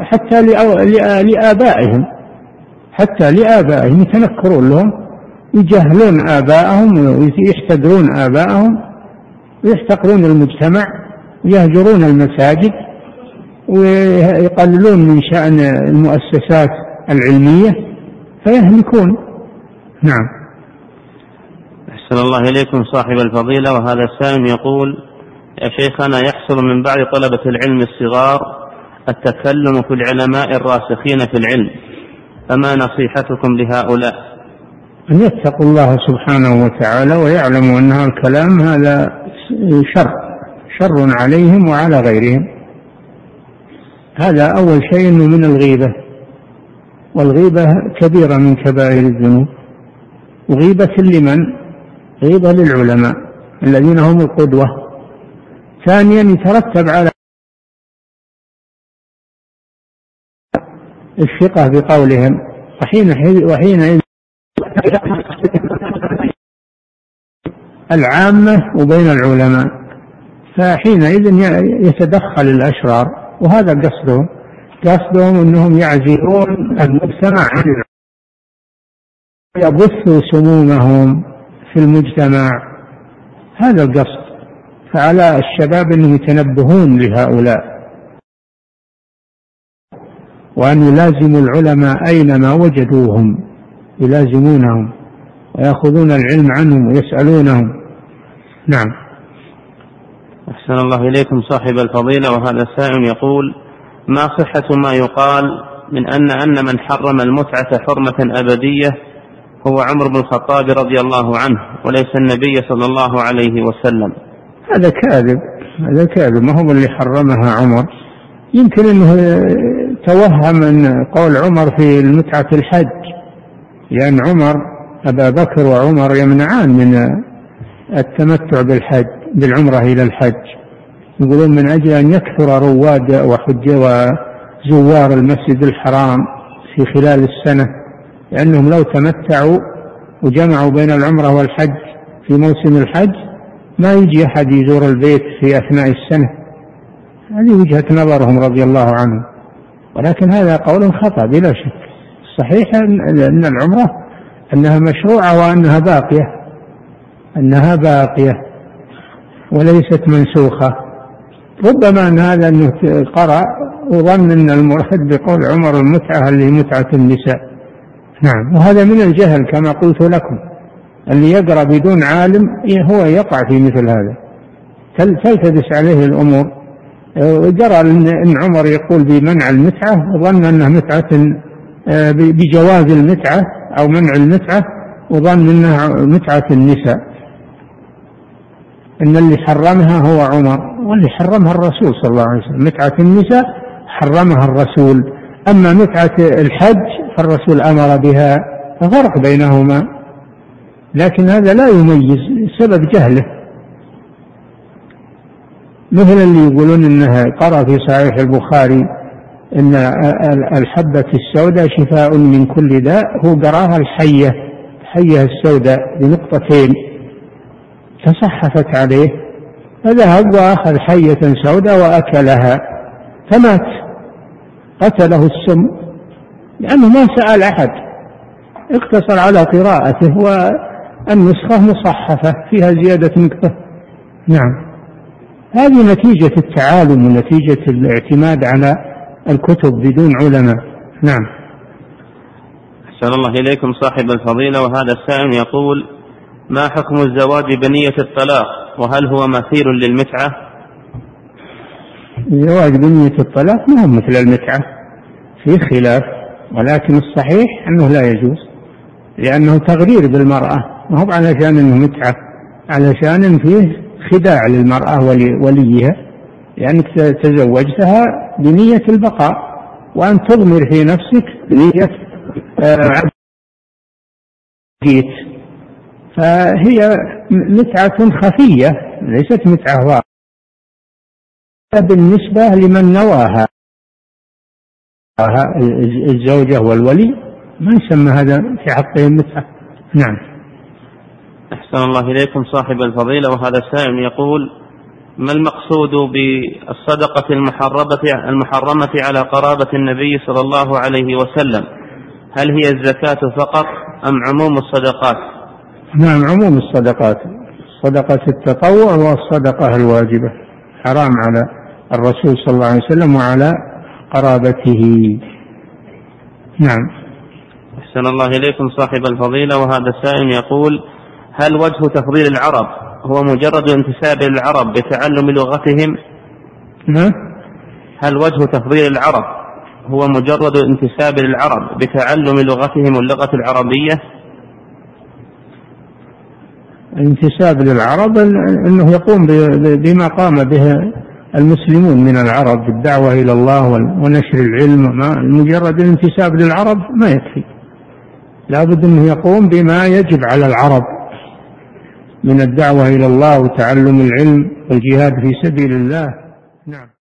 حتى لآبائهم يتنكرون لهم، يجهلون آبائهم ويحتقرون آبائهم ويحتقرون المجتمع ويهجرون المساجد ويقللون من شأن المؤسسات العلمية فيهلكون. نعم. أحسن الله إليكم صاحب الفضيلة. وهذا السائل يقول: يا شيخنا، يحصل من بعض طلبة العلم الصغار التكلم في العلماء الراسخين في العلم، فما نصيحتكم لهؤلاء؟ أن يتقوا الله سبحانه وتعالى ويعلموا أن الكلام هذا شر عليهم وعلى غيرهم. هذا أول شيء من الغيبة، والغيبة كبيرة من كبائر الذنوب. وغيبة لمن؟ غيبة للعلماء الذين هم القدوة. ثانيا يترتب على الثقة بقولهم، وحينئذ العامة وبين العلماء، فحينئذ يتدخل الأشرار، وهذا قصدهم أنهم يعزلون المجتمع عن يبثوا سمومهم في المجتمع، هذا القصد. فعلى الشباب أنهم يتنبهون لهؤلاء، وأن يلازموا العلماء أينما وجدوهم، يلازمونهم ويأخذون العلم عنهم ويسألونهم. نعم. أحسن الله إليكم صاحب الفضيلة، وهذا سائل يقول: ما صحة ما يقال من أن من حرم المتعة حرمة أبدية هو عمر بن الخطاب رضي الله عنه وليس النبي صلى الله عليه وسلم؟ هذا كاذب، ما هو اللي حرمها عمر. يمكن أنه توهم أن قول عمر في المتعة الحج، لأن أبا بكر وعمر يمنعان من التمتع بالعمرة إلى الحج، يقولون من أجل أن يكثر رواد وزوار المسجد الحرام في خلال السنة، لأنهم لو تمتعوا وجمعوا بين العمرة والحج في موسم الحج ما يجي أحد يزور البيت في أثناء السنة. هذه وجهة نظرهم رضي الله عنهم، ولكن هذا قول خطأ بلا شك. صحيح أن العمرة أنها مشروعة وأنها باقية وليست منسوخة. ربما أن هذا أنه قرأ وظن أن المراد بقول عمر المتعة اللي متعة النساء. نعم، وهذا من الجهل كما قلت لكم، اللي يقرأ بدون عالم هو يقع في مثل هذا، تلتبس عليه الأمور. جرى أن عمر يقول بمنع المتعة وظن أنها متعة، بجواز المتعة أو منع المتعة، وظن أنها متعة النساء، إن اللي حرمها هو عمر، واللي حرمها الرسول صلى الله عليه وسلم. متعة النساء حرمها الرسول، أما متعة الحج فالرسول أمر بها، ففرق بينهما. لكن هذا لا يميز سبب جهله، مثل اللي يقولون إنها قرأ في صحيح البخاري إن الحبة السوداء شفاء من كل داء، هو قراها الحية السوداء بنقطتين، تصحفت عليه فذهب وأخذ حية سوداء وأكلها فمات، قتله السم، لأنه ما سأل أحد، اقتصر على قراءته، والنسخة مصحفة فيها زيادة نقطة. نعم، هذه نتيجة التعالم ونتيجة الاعتماد على الكتب بدون علماء. نعم. أحسن الله إليكم صاحب الفضيلة، وهذا السائل يقول: ما حكم الزواج بنية الطلاق، وهل هو مثيل للمتعة؟ الزواج بنية الطلاق ما هو مثل المتعة، فيه خلاف، ولكن الصحيح أنه لا يجوز، لأنه تغرير بالمرأة، ما هو علشان أنه متعة، علشان فيه خداع للمرأة وليها، لأنك تزوجتها بنية البقاء، وأن تضمر في نفسك بنية عبديت، فهي متعة خفية ليست متعة واضحة بالنسبة لمن نواها الزوجة والولي، ما يسمى هذا في حقهم متعة. نعم. أحسن الله إليكم صاحب الفضيلة، وهذا السائل يقول: ما المقصود بالصدقة المحرمة على قرابة النبي صلى الله عليه وسلم؟ هل هي الزكاة فقط أم عموم الصدقات؟ نعم، عموم الصدقات، صدقة التطوع والصدقة الواجبة حرام على الرسول صلى الله عليه وسلم وعلى قرابته. نعم. أحسن الله إليكم صاحب الفضيلة، وهذا السائل يقول: هل وجه تفضيل العرب هو مجرد انتساب العرب بتعلم لغتهم؟ هل وجه تفضيل العرب هو مجرد انتساب العرب بتعلم لغتهم اللغة العربية؟ انتساب للعرب أنه يقوم بما قام به المسلمون من العرب بالدعوة إلى الله ونشر العلم. مجرد الانتساب للعرب ما يكفي، لا بد أنه يقوم بما يجب على العرب من الدعوة إلى الله وتعلم العلم والجهاد في سبيل الله. نعم.